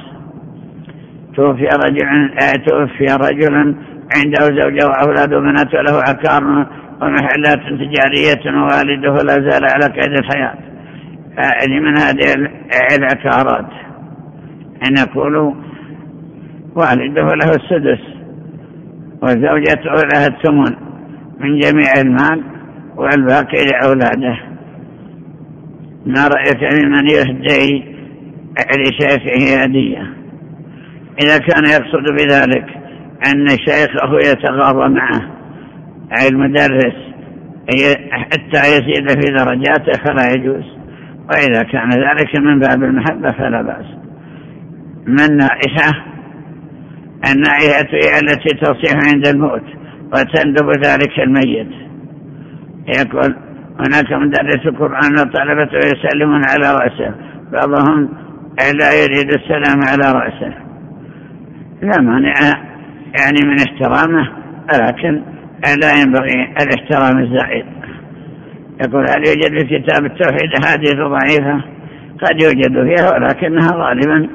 توفي رجل عنده زوجة وأولاد وبنات وله عقار ومحلات تجارية ووالده لا زال على قيد الحياة. من هذه العقارات أن يقول والده له السدس وزوجته لها الثمن من جميع المال والباقي لأولاده. ما رأيك ممن يهدي لشيخه هدية؟ إذا كان يقصد بذلك أن شيخه يتغاضى معه المدرس حتى يزيد في درجاته فلا يجوز، وإذا كان ذلك من باب المحبة فلا بأس. من نائحة، النائحة هي التي تصيح عند الموت وتندب ذلك الميت. يقول: هناك مدرس القرآن وطلبته يسلمون على رأسه، بعضهم لا يريد السلام على رأسه، لا مانع يعني من احترامه، ولكن لا ينبغي الاحترام الزائد. يقول: هل يوجد في كتاب التوحيد أحاديث ضعيفة؟ قد يوجد فيها، ولكنها غالبا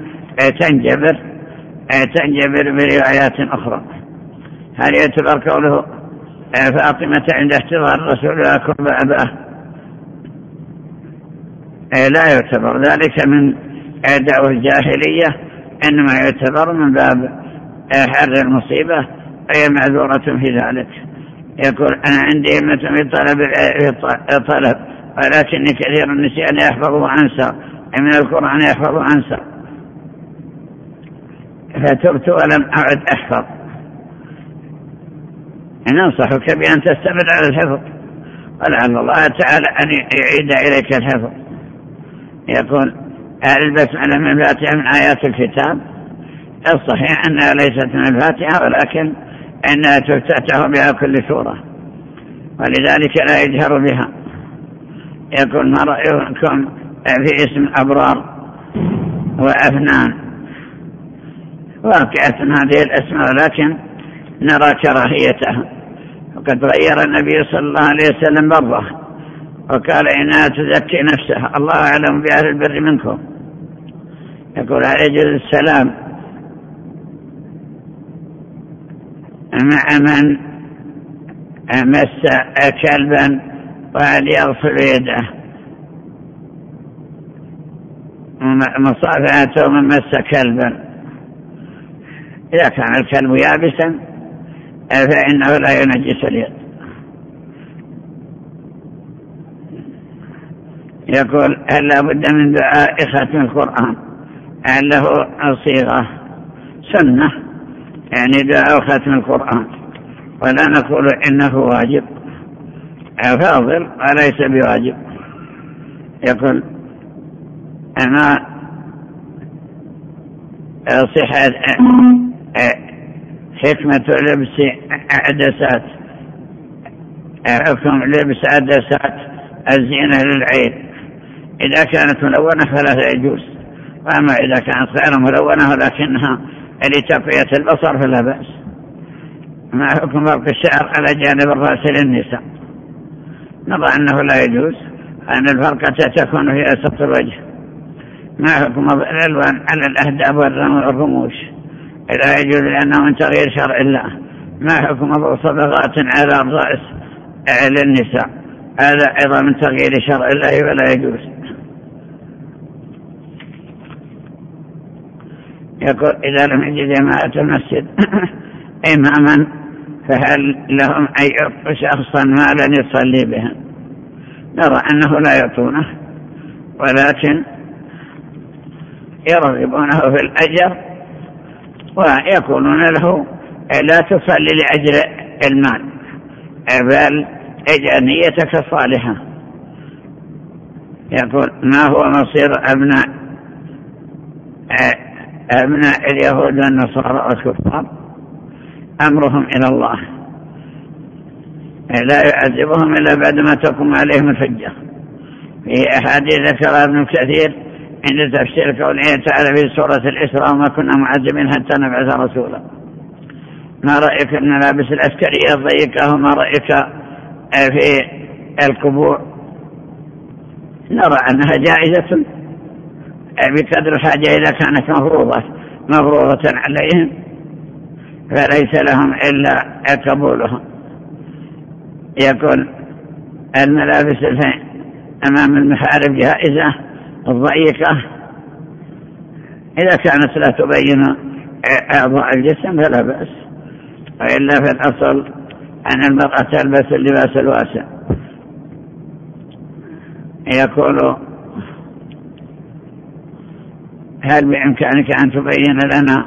تنجبر بروايات أخرى. هل يعتبر قوله فاطمة عند احتضار الرسول قرب أباه لا يعتبر ذلك من دعوة الجاهلية، إنما يعتبر من باب حر المصيبة، أي معذورة في ذلك. يقول أنا عندي همة في طلب ولكني كثير النسيان يحفظ وأنسى، من القرآن يحفظ وأنسى، فتبت ولم أعد أحفظ. ننصحك بأن تستمر على الحفظ، ولعل الله تعالى أن يعيد إليك الحفظ. يقول البسملة من الفاتحة من آيات الكتاب، الصحيح أنها ليست من الفاتحة، ولكن إنها تفتتح بها كل سورة، ولذلك لا يجهر بها. يقول ما رأيكم في اسم أبرار وأفنان؟ واقعة هذه الأسماء، ولكن نرى كراهيتها، وقد غير النبي صلى الله عليه وسلم بره وقال إنها تزكي نفسها، الله أعلم بأهل البر منكم. يقول هل يجوز السلام مع من مس كلبا وهل يغسل يده؟ مصافحته من مس كلبا، إذا كان الكلب يابسا فإنه لا ينجس اليد. يقول هل لا بد من دعاء ختم القرآن؟ هل له صيغة؟ سنة، يعني دعاء ختم القرآن، ولا نقول إنه واجب، فاضل وليس بواجب. يقول أنا صحة حكمة لبس عدسات، حكم لبس عدسات الزينة للعين، إذا كانت ملونة فلا يجوز، وأما إذا كانت غير ملونة ولكنها لتقوية البصر فلا بأس. ما حكم فرق الشعر على جانب الرأس للنساء؟ نرى أنه لا يجوز، أن الفرقة تكون في أسط الوجه. ما حكم الألوان على الأهداب والرموش؟ لا يجوز لأنه من تغيير شرع الله. ما حكم صبغات على الرأس للنساء؟ هذا أيضا من تغيير شرع الله ولا يجوز. يقول إذا لم يجد جماعة المسجد إماما فهل لهم أن يعطوا شخصا مالا يصلي بهم؟ نرى أنه لا يعطونه، ولكن يرغبونه في الأجر ويقولون له لا تصلي لأجل المال، بل اجعل نيتك صالحة. يقول ما هو مصير أبناء اليهود والنصارى والكفار؟ أمرهم إلى الله، لا يعذبهم إلا بعد ما تقوم عليهم الحجة. في أحاديث ذكر ابن كثير عند تفسير قوله تعالى في سورة الإسراء وما كنا معذبين حتى نبعث رسولا. ما رأيك في الملابس العسكرية الضيقة، وما رأيك في القبور؟ نرى أنها جائزة بقدر الحاجة، إذا كانت مفروضة عليهم فليس لهم إلا قبولها. يقول الملابس أمام المحارب جائزة الضيقة إذا كانت لا تبين أعضاء الجسم فلا بأس، وإلا في الأصل أن المرأة تلبس اللباس الواسع. يقول هل بإمكانك أن تبين لنا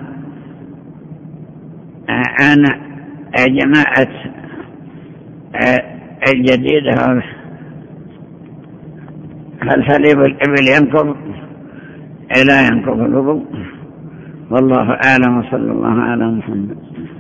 عن جماعة الجديدة هل حليب الإبل ينقض؟ لا ينقض الوضوء، والله أعلم، وصلى الله على محمد.